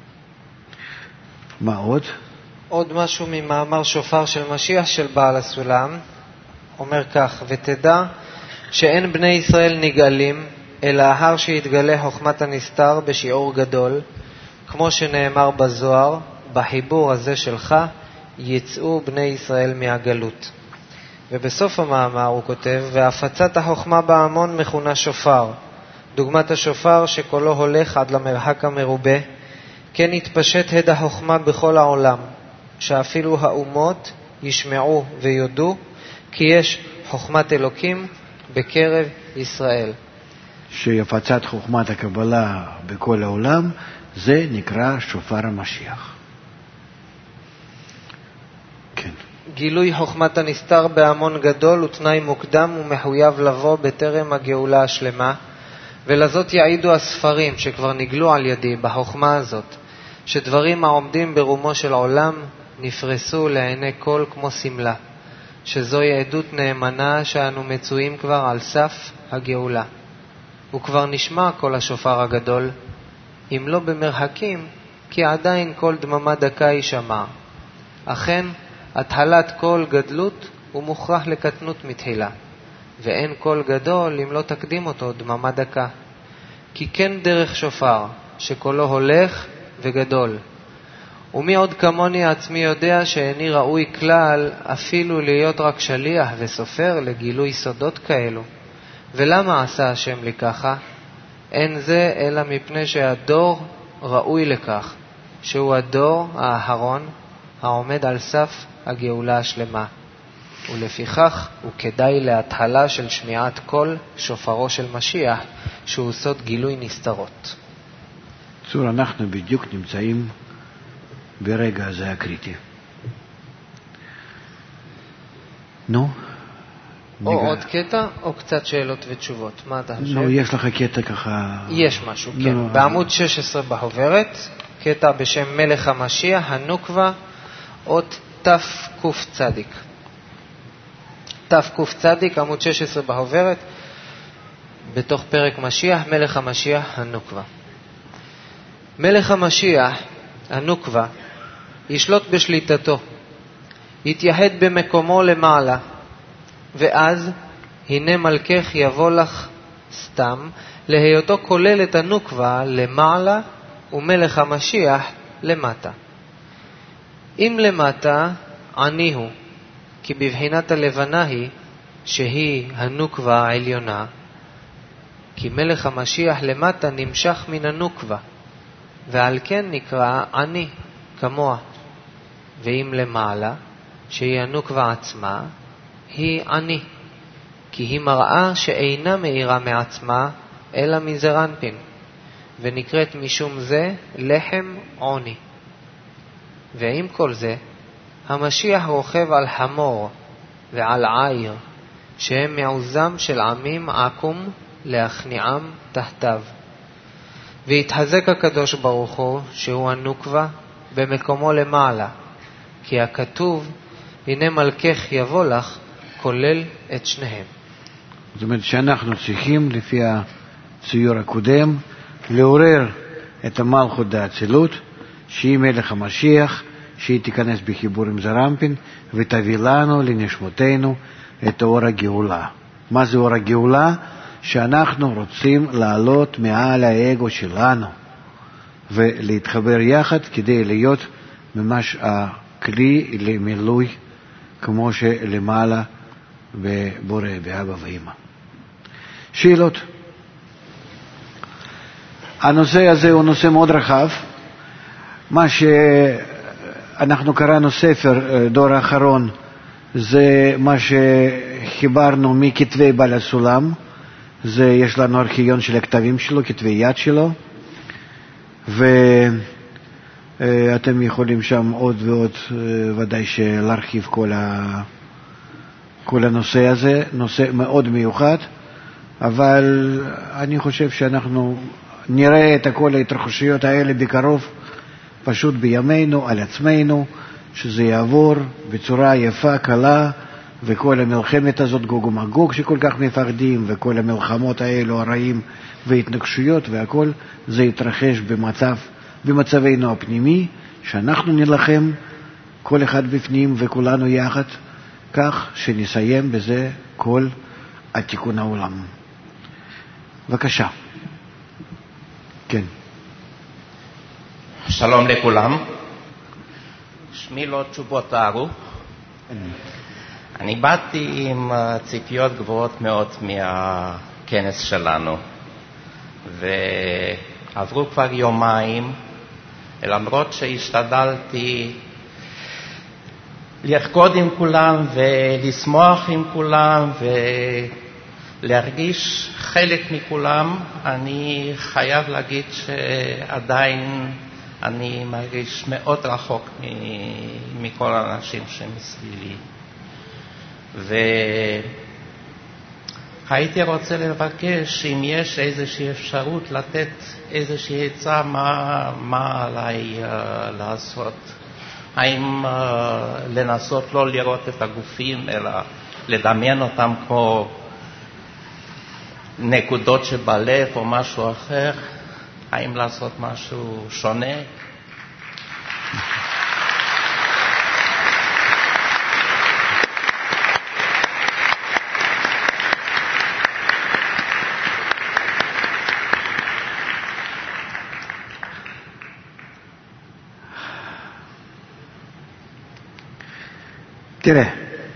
מה עוד? עוד משהו ממאמר שופר של משיח של בעל הסולם, אומר כך, ותדע שאין בני ישראל נגאלים, אלא אחר שיתגלה חוכמת הנסתר בשיעור גדול, כמו שנאמר בזוהר, בחיבור הזה שלך, יצאו בני ישראל מהגלות. ובסוף המאמר הוא כותב, והפצת החוכמה בהמון מכונה שופר, דוגמת השופר שקולו הולך עד למרחק המרובה, כן יתפשט הד החוכמה בכל העולם, שאפילו האומות ישמעו ויודו, כי יש חוכמת אלוקים בקרב ישראל. שהפצת חוכמת הקבלה בכל העולם, זה נקרא שופר המשיח. כן. גילוי חוכמת הנסתר בהמון גדול הוא תנאי מוקדם ומחויב לבוא בטרם הגאולה השלמה, ולזאת יעידו הספרים שכבר נגלו על ידי בחוכמה הזאת, שדברים העומדים ברומו של עולם נפרסו לעיני כל כמו סמלה, שזוהי עדות נאמנה שאנו מצויים כבר על סף הגאולה. וכבר נשמע כל השופר הגדול, אם לא במרחקים, כי עדיין כל דממה דקה יישמע. אכן, התחלת כל גדלות הוא מוכרח לקטנות מתחילה, ואין כל גדול אם לא תקדים אותו דממה דקה. כי כן דרך שופר, שקולו הולך וגדול. ומי עוד כמוני עצמי יודע שאיני ראוי כלל אפילו להיות רק שליח וסופר לגילוי סודות כאלו. ולמה עשה השם לי ככה? אין זה אלא מפני שהדור ראוי לכך, שהוא הדור האחרון העומד על סף הגאולה השלמה. ולפיכך הוא כדאי להתחלה של שמיעת קול שופרו של משיח, שהוא סוד גילוי נסתרות. צור, אנחנו בדיוק נמצאים ברגע הזה הקריטי. נו? או עוד קטע או קצת שאלות ותשובות. מה אתה חושב? נו, יש לך קטע ככה... יש משהו, כן. בעמוד 16 בהוברת, קטע בשם מלך המשיח, הנוקבה, אות תקוף צדיק. תקוף צדיק, עמוד 16 בהוברת, בתוך פרק משיח, מלך המשיח, הנוקבה. מלך המשיח הנוקבה, ישלוט בשליטתו, יתייחד במקומו למעלה, ואז הנה מלכך יבוא לך סתם, להיותו כולל את הנוקבה למעלה ומלך המשיח למטה. אם למטה עני הוא, כי בבחינת הלבנה היא, שהיא הנוקבה העליונה, כי מלך המשיח למטה נמשך מן הנוקבה, ועל כן נקרא עני כמוה. ואם למעלה, שהיא הנוקבה עצמה, היא עני, כי היא מראה שאינה מאירה מעצמה, אלא מזרנפין, ונקראת משום זה לחם עוני. ועם כל זה, המשיח רוכב על חמור ועל עיר, שהם מעוזם של עמים עקום להכניעם תחתיו. והתחזק הקדוש ברוך הוא, שהוא הנוקבה, במקומו למעלה, כי הכתוב, הנה מלכך יבוא לך, כולל את שניהם. זאת אומרת שאנחנו צריכים, לפי הציור הקודם, לעורר את המלכות דאצילות, שהיא מלך המשיח, שהיא תיכנס בחיבור עם זרנפין, ותביא לנו, לנשמותינו, את אור הגאולה. מה זה אור הגאולה? שאנחנו רוצים לעלות מעל האגו שלנו, ולהתחבר יחד כדי להיות ממש הכלי למילוי, כמו שלמעלה בבורא, באבא ואמא. שאלות. הנושא הזה הוא נושא מאוד רחב. מה שאנחנו קראנו ספר דור האחרון, זה מה שחיברנו מכתבי בעל הסולם. יש לנו ארכיון של הכתבים שלו, כתבי יד שלו, ואתם יכולים שם עוד ועוד ודאי להרחיב כל הנושא הזה, נושא מאוד מיוחד, אבל אני חושב שאנחנו נראה את כל ההתרחשויות האלה בקרוב, פשוט בימינו, על עצמנו, שזה יעבור בצורה יפה, קלה, וכל המלחמת הזאת גוג ומגוג שכל כך מפחדים, וכל המלחמות האלו הרעים והתנגשויות והכל, זה יתרחש במצבנו הפנימי, שאנחנו נלחם כל אחד בפנים וכולנו יחד, כך שנסיים בזה כל התיקון העולם. בבקשה. כן. שלום לכולם. שמי לא תשובות תארו. אני באתי עם ציפיות גבוהות מאוד מהכנס שלנו, ועברו כבר יומיים, למרות שהשתדלתי לרקוד עם כולם ולשמוח עם כולם ולהרגיש חלק מכולם, אני חייב להגיד שעדיין אני מרגיש מאוד רחוק מכל האנשים שמסביבי. והייתי רוצה לבקש אם יש איזושהי אפשרות לתת איזושהי עצה מה עליי לעשות. האם לנסות לא לראות את הגופים אלא לדמיין אותם כמו נקודות שבלב או משהו אחר? האם לעשות משהו שונה? תראה,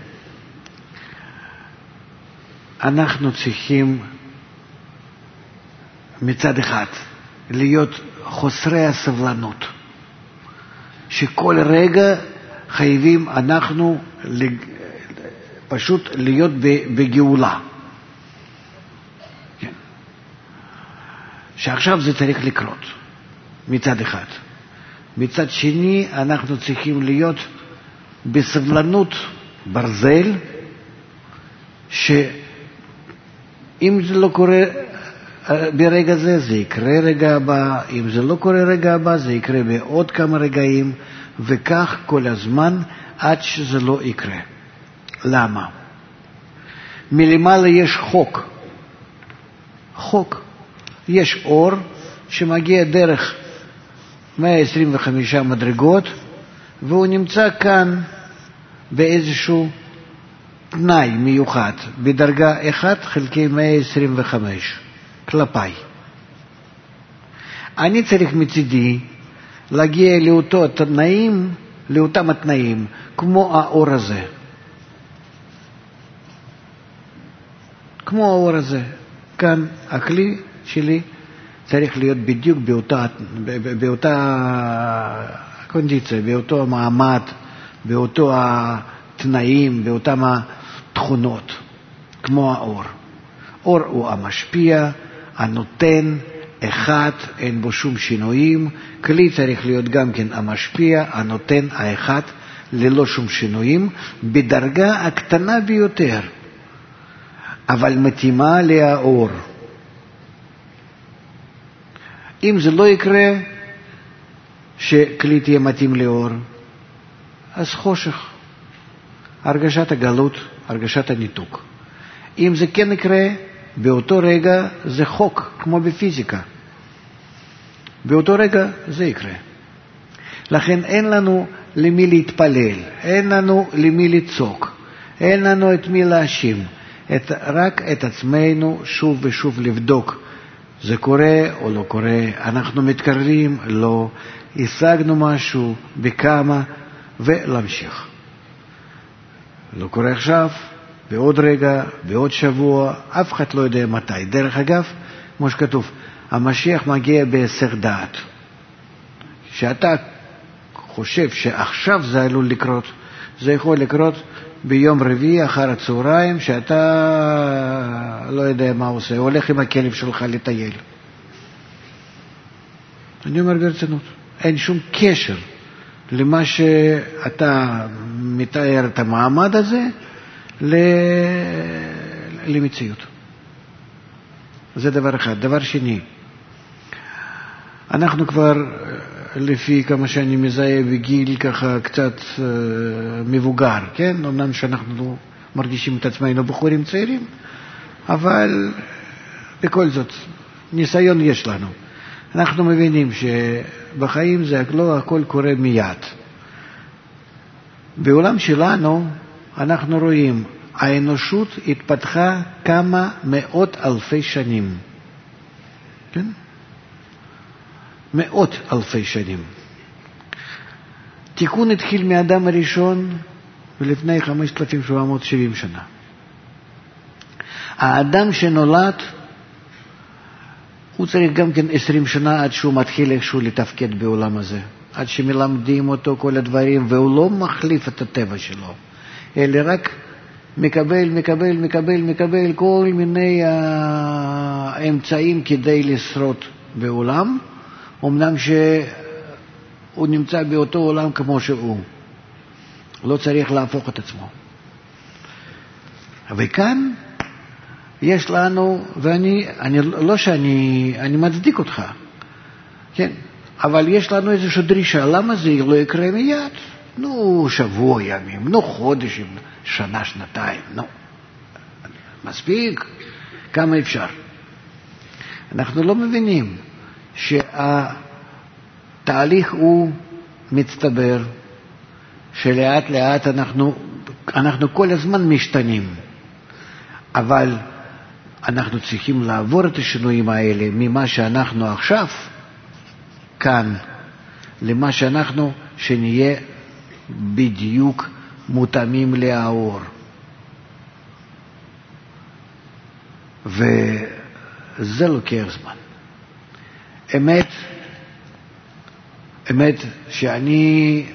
אנחנו צריכים מצד אחד להיות חוסרי הסבלנות, שכל רגע חייבים אנחנו פשוט להיות בגאולה, כן. שעכשיו זה צריך לקרות מצד אחד. מצד שני אנחנו צריכים להיות בסבלנות ברזל, שאם זה לא קורה ברגע זה, זה יקרה רגע הבא, אם זה לא קורה רגע הבא, זה יקרה בעוד כמה רגעים, וכך כל הזמן עד שזה לא יקרה. למה? מלמעלה יש חוק. יש אור שמגיע דרך 125 מדרגות, והוא נמצא כאן באיזשהו תנאי מיוחד, בדרגה 1 חלקי 125, כלפיי. אני צריך מצידי להגיע לאותם התנאים, כמו האור הזה. כמו האור הזה. כאן הכלי שלי צריך להיות בדיוק באותה קונדיציה, באותו מעמד, באותו התנאים, באותם התכונות, כמו האור. אור הוא המשפיע, הנותן, אחד, אין בו שום שינויים. כלי צריך להיות גם כן המשפיע, הנותן, האחד, ללא שום שינויים, בדרגה הקטנה ביותר, אבל מתאימה לאור. אם זה לא יקרה שכלי תהיה מתאים לאור, אז חושך, הרגשת הגלות, הרגשת הניתוק. אם זה כן יקרה, באותו רגע זה חוק, כמו בפיזיקה. באותו רגע זה יקרה. לכן אין לנו למי להתפלל, אין לנו למי לצעוק, אין לנו את מי להאשים, רק את עצמנו שוב ושוב לבדוק. זה קורה או לא קורה, אנחנו מתקרבים, לא, השגנו משהו, בכמה, ולהמשיך. לא קורה עכשיו, בעוד רגע, בעוד שבוע, אף אחד לא יודע מתי. דרך אגב, כמו שכתוב, המשיח מגיע בהיסח דעת. שאתה חושב שעכשיו זה עלול לקרות, זה יכול לקרות ביום רביעי אחר הצהריים, שאתה לא יודע מה עושה, הולך עם הכלב שלך לטייל. אני אומר ברצינות, אין שום קשר למה שאתה מתאר את המעמד הזה למציאות. זה דבר אחד. דבר שני, אנחנו כבר לפי כמה שאני מזהה בגיל ככה קצת מבוגר, כן? אמנם שאנחנו מרגישים את עצמנו בחורים צעירים, אבל בכל זאת ניסיון יש לנו. אנחנו מבינים שבחיים זה לא הכל קורה מיד. בעולם שלנו אנחנו רואים, האנושות התפתחה כמה מאות אלפי שנים. כן? מאות אלפי שנים. תיקון התחיל מאדם הראשון ולפני 5,770 שנה. האדם שנולד, הוא צריך גם כן 20 שנה עד שהוא מתחיל איכשהו לתפקד בעולם הזה. עד שמלמדים אותו כל הדברים, והוא לא מחליף את הטבע שלו, אלא רק מקבל כל מיני אמצעים כדי לשרוד בעולם, אמנם שהוא נמצא באותו עולם כמו שהוא. לא צריך להפוך את עצמו. וכאן יש לנו, אני מצדיק אותך, כן, אבל יש לנו איזושהי דרישה, למה זה לא יקרה מיד? שבוע ימים, חודש, שנה, שנתיים, מספיק, כמה אפשר. אנחנו לא מבינים שהתהליך הוא מצטבר, שלאט לאט אנחנו כל הזמן משתנים, אבל אנחנו צריכים לעבור את השינויים האלה ממה שאנחנו עכשיו כאן למה שנהיה בדיוק מותאמים לאור. וזה לוקח זמן. אמת שאני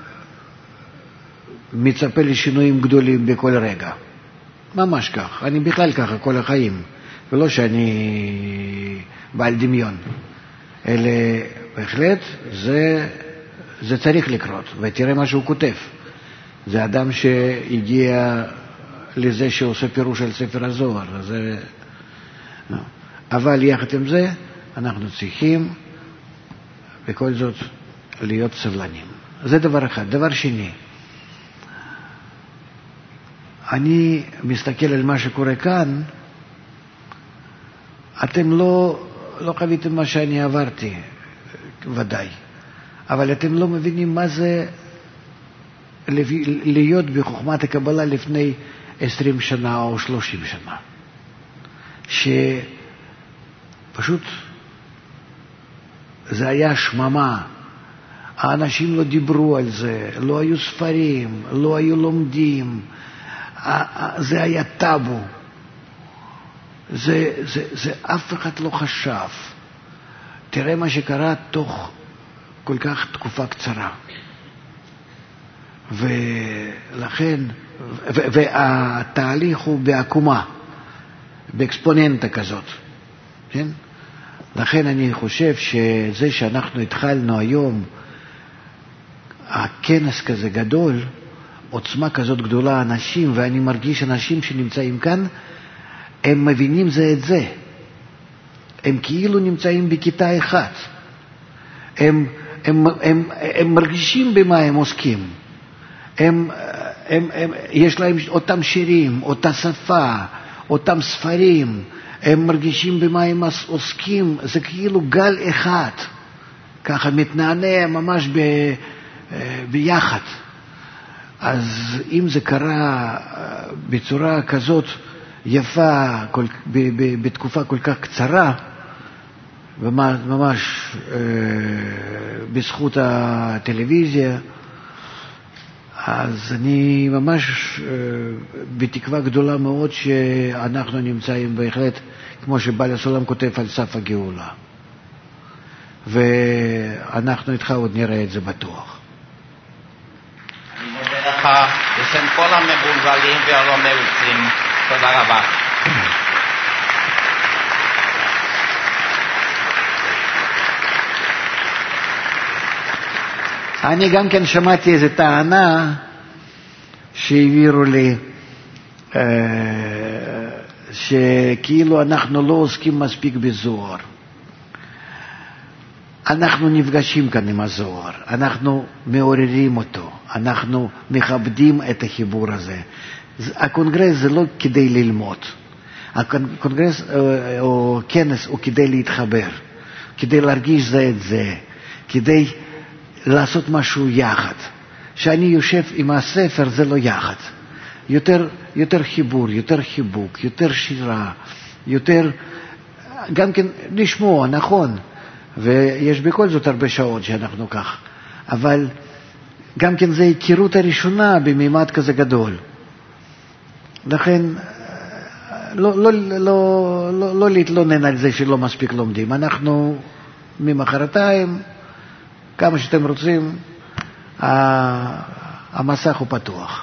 מצפה לשינויים גדולים בכל רגע. ממש כך. אני בכלל ככה כל החיים. ולא שאני בעל דמיון. אלא בהחלט זה צריך לקרות. ותראה מה שהוא כותב. זה אדם שהגיע לזה שעושה פירוש על ספר הזוהר. אבל יחד עם זה אנחנו צריכים בכל זאת להיות סבלנים. זה דבר אחד. דבר שני, אני מסתכל על מה שקורה כאן, אתם לא חוויתם מה שאני עברתי, ודאי. אבל אתם לא מבינים מה זה להיות בחוכמת הקבלה לפני 20 שנה או 30 שנה. שפשוט זה היה שממה. האנשים לא דיברו על זה, לא היו ספרים, לא היו לומדים. זה היה טאבו. זה אף אחד לא חשב. תראה מה שקרה תוך כל כך תקופה קצרה. ולכן, והתהליך הוא בעקומה, באקספוננטה כזאת. כן? לכן אני חושב שזה שאנחנו התחלנו היום, הכנס כזה גדול, עוצמה כזאת גדולה, אנשים, ואני מרגיש אנשים שנמצאים כאן, הם מבינים זה את זה. הם כאילו נמצאים בכיתה אחת. הם מרגישים במה הם עוסקים. יש להם אותם שירים, אותה שפה, אותם ספרים. הם מרגישים במה הם עוסקים. זה כאילו גל אחד. ככה מתנענע ממש ביחד. אז אם זה קרה בצורה כזאת יפה, בתקופה כל כך קצרה, ממש בזכות הטלוויזיה, אז אני ממש בתקווה גדולה מאוד שאנחנו נמצאים בהחלט, כמו שבעל הסולם כותב, על סף הגאולה. ואנחנו איתך עוד נראה את זה בטוח. אני מודה לך בשם כל המבולבלים והלא מרוצים. תודה רבה. אני גם כן שמעתי איזו טענה שהעבירו לי, שכאילו אנחנו לא עוסקים מספיק בזוהר. אנחנו נפגשים כאן עם הזוהר, אנחנו מעוררים אותו, אנחנו מכבדים את החיבור הזה. הקונגרס זה לא כדי ללמוד, הקונגרס או כנס הוא כדי להתחבר, כדי להרגיש זה את זה, כדי לעשות משהו יחד. שאני יושב עם הספר זה לא יחד, יותר חיבור, יותר חיבוק, יותר שירה, יותר גם כן לשמוע, נכון, ויש בכל זאת הרבה שעות שאנחנו כך, אבל גם כן זה היכרות הראשונה בממד כזה גדול. לכן לא להתלונן על זה שלא מספיק לומדים. אנחנו ממחרתיים, כמה שאתם רוצים, המסך הוא פתוח.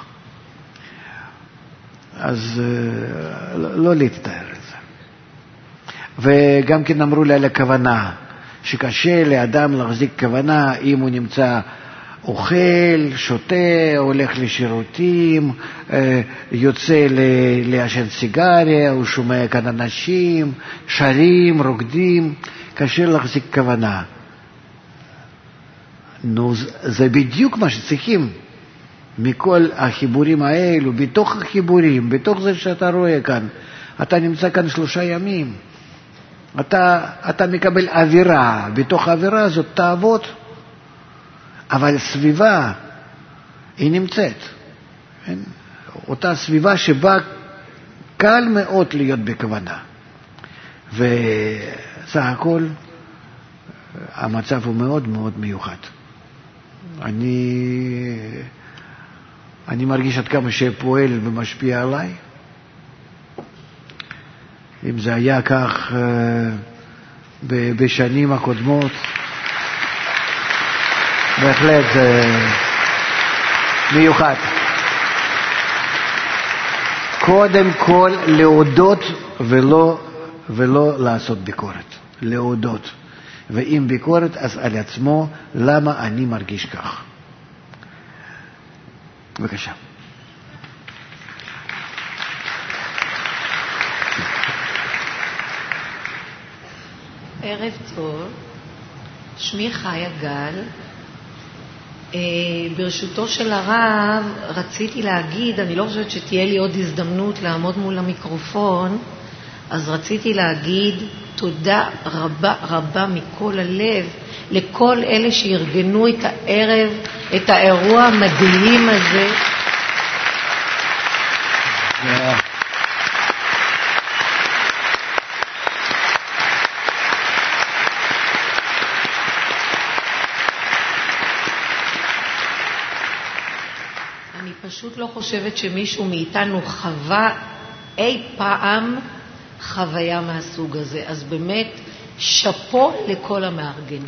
אז לא להתתאר את זה. וגם כן אמרו לי על הכוונה, שקשה לאדם להחזיק כוונה אם הוא נמצא אוכל, שותה, הולך לשירותים, יוצא לעשן סיגריה, הוא שומע כאן אנשים, שרים, רוקדים, קשה להחזיק כוונה. נו, זה בדיוק מה שצריכים מכל החיבורים האלו, בתוך החיבורים, בתוך זה שאתה רואה כאן, אתה נמצא כאן 3 ימים, אתה מקבל אווירה, בתוך האווירה הזאת תעבוד, אבל סביבה היא נמצאת, אותה סביבה שבה קל מאוד להיות בכוונה, וסך הכל המצב הוא מאוד מאוד מיוחד. אני מרגיש עד כמה שפועל ומשפיע עליי. אם זה היה כך בשנים הקודמות, בהחלט מיוחד. קודם כל להודות ולא לעשות ביקורת, להודות. ואם ביקורת אז על עצמו, למה אני מרגיש כך. בבקשה. ערב טוב, שמי חיה גל. ברשותו של הרב רציתי להגיד, אני לא חושבת שתהיה לי עוד הזדמנות לעמוד מול המיקרופון, אז רציתי להגיד תודה רבה רבה מכל הלב לכל אלה שארגנו את הערב, את האירוע המדהים הזה. אני פשוט לא חושבת שמישהו מאיתנו חווה אי פעם חוויה מהסוג הזה. אז באמת, שפו לכל המארגנים.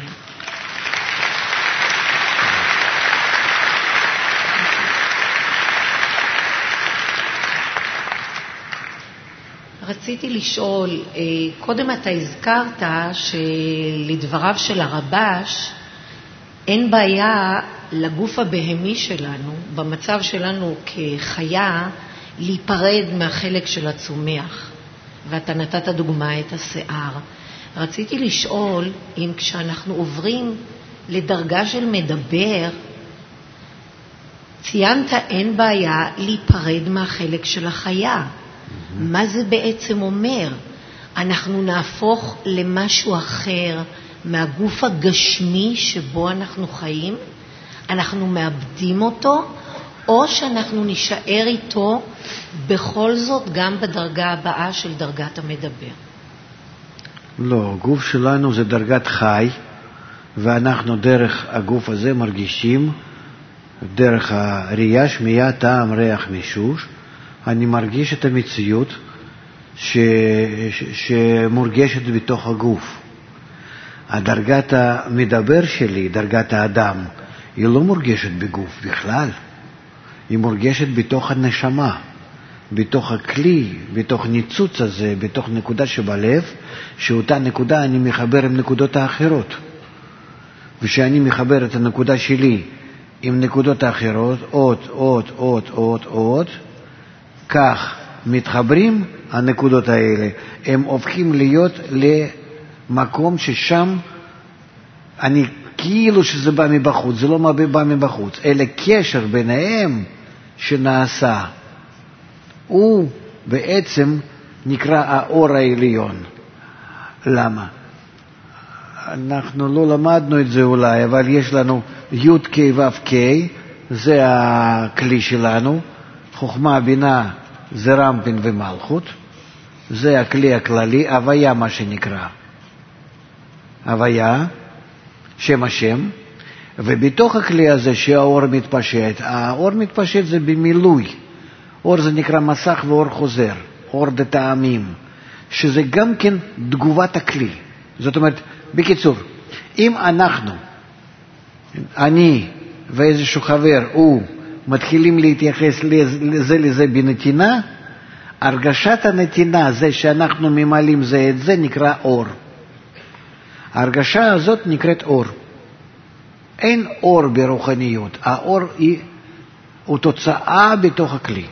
רציתי לשאול, קודם אתה הזכרת שלדבריו של הרבש, אין בעיה לגוף הבהמי שלנו, במצב שלנו כחיה, להיפרד מהחלק של הצומח. ואתה נתת דוגמה את השיער. רציתי לשאול אם כשאנחנו עוברים לדרגה של מדבר, ציינת אין בעיה להיפרד מהחלק של החיה. מה זה בעצם אומר? אנחנו נהפוך למשהו אחר מהגוף הגשמי שבו אנחנו חיים? אנחנו מאבדים אותו? או שאנחנו נשאר איתו בכל זאת גם בדרגה הבאה של דרגת המדבר? לא, הגוף שלנו זה דרגת חי, ואנחנו דרך הגוף הזה מרגישים, דרך הראייה, שמיעה, טעם, ריח, מישוש, אני מרגיש את המציאות שמורגשת בתוך הגוף. הדרגת המדבר שלי, דרגת האדם, היא לא מורגשת בגוף בכלל. היא מורגשת בתוך הנשמה, בתוך הכלי, בתוך ניצוץ הזה, בתוך נקודה שבלב, שאותה נקודה אני מחבר עם נקודות האחרות. ושאני מחבר את הנקודה שלי עם נקודות האחרות, עוד, כך מתחברים הנקודות האלה. הם הופכים להיות למקום ששם אני כאילו שזה בא מבחוץ, זה לא בא מבחוץ, אלא קשר ביניהם שנעשה. הוא בעצם נקרא האור העליון. למה? אנחנו לא למדנו את זה אולי, אבל יש לנו י' ק' ו' ק', זה הכלי שלנו, חוכמה, בינה, זה רמפין ומלכות, זה הכלי הכללי, הוויה מה שנקרא. הוויה, שם השם, ובתוך הכלי הזה שהאור מתפשט, האור מתפשט זה במילוי. אור זה נקרא מסך ואור חוזר, אור דטעמים, שזה גם כן תגובת הכלי. זאת אומרת, בקיצור, אם אנחנו, אני ואיזשהו חבר, הוא, מתחילים להתייחס לזה בנתינה, הרגשת הנתינה, זה שאנחנו ממלאים זה את זה, נקרא אור. ההרגשה הזאת נקראת אור. אין אור ברוחניות, האור הוא תוצאה בתוך הכלי.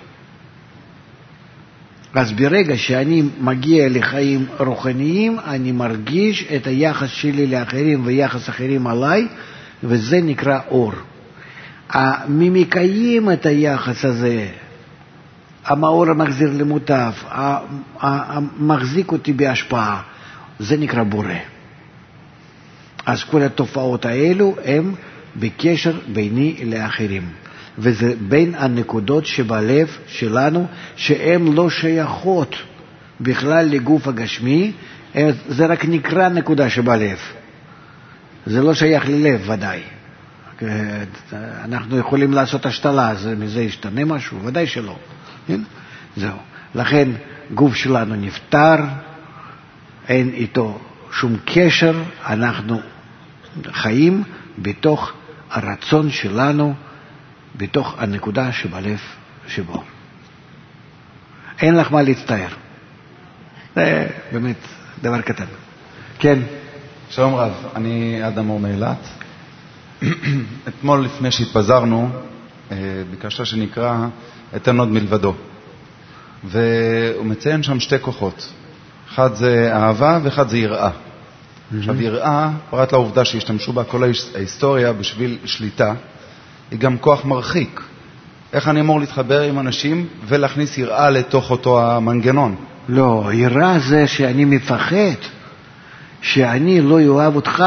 אז ברגע שאני מגיע לחיים רוחניים, אני מרגיש את היחס שלי לאחרים ויחס אחרים עליי, וזה נקרא אור. מי מקיים את היחס הזה? המאור המחזיר למוטב, המחזיק אותי בהשפעה, זה נקרא בורא. אז כל התופעות האלו הם בקשר ביני לאחרים. וזה בין הנקודות שבלב שלנו, שהן לא שייכות בכלל לגוף הגשמי, זה רק נקרא נקודה שבלב. זה לא שייך ללב ודאי. אנחנו יכולים לעשות השתלה, מזה ישתנה משהו? ודאי שלא. זהו. לכן גוף שלנו נפטר, אין איתו שום קשר, אנחנו חיים בתוך הרצון שלנו, בתוך הנקודה שבלב שבו. אין לך מה להצטער. זה באמת דבר קטן. כן. שלום רב, אני אדם אור מאילת. אתמול לפני שהתפזרנו, ביקשת שנקרא את הנוד מלבדו. והוא מציין שם שתי כוחות. אחד זה אהבה ואחד זה יראה. עכשיו יראה, פרט לעובדה שהשתמשו בה כל ההיסטוריה בשביל שליטה, היא גם כוח מרחיק. איך אני אמור להתחבר עם אנשים ולהכניס יראה לתוך אותו המנגנון? לא, יראה זה שאני מפחד שאני לא אוהב אותך.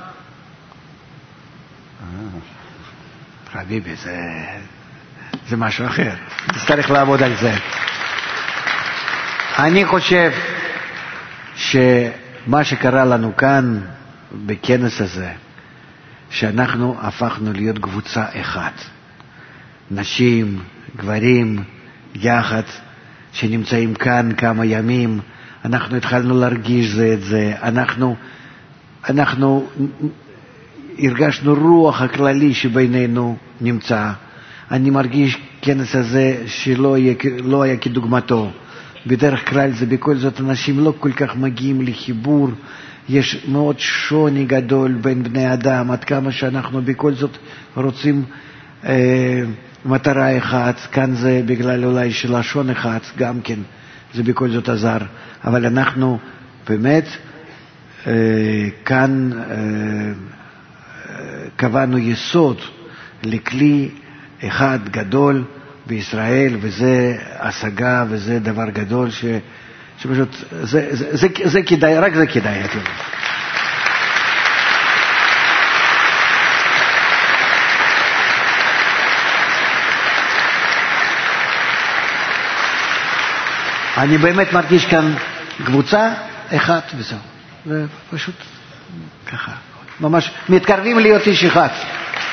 חביבי, זה משהו אחר. צריך לעבוד על זה. אני חושב שמה שקרה לנו כאן בכנס הזה, שאנחנו הפכנו להיות קבוצה אחת. נשים, גברים, יחד, שנמצאים כאן כמה ימים, אנחנו התחלנו להרגיש זה את זה, אנחנו הרגשנו רוח הכללי שבינינו נמצא. אני מרגיש כנס הזה שלא היה כדוגמתו. בדרך כלל זה בכל זאת אנשים לא כל כך מגיעים לחיבור, יש מאוד שוני גדול בין בני אדם, עד כמה שאנחנו בכל זאת רוצים מטרה אחת, כאן זה בגלל אולי של לשון אחד, גם כן זה בכל זאת עזר, אבל אנחנו באמת כאן קבענו יסוד לכלי אחד גדול בישראל, וזה השגה וזה דבר גדול שפשוט זה כדאי, רק זה כדאי. אני באמת מרגיש כאן קבוצה אחת וזהו, ופשוט ככה ממש מתקרבים להיות איש אחד.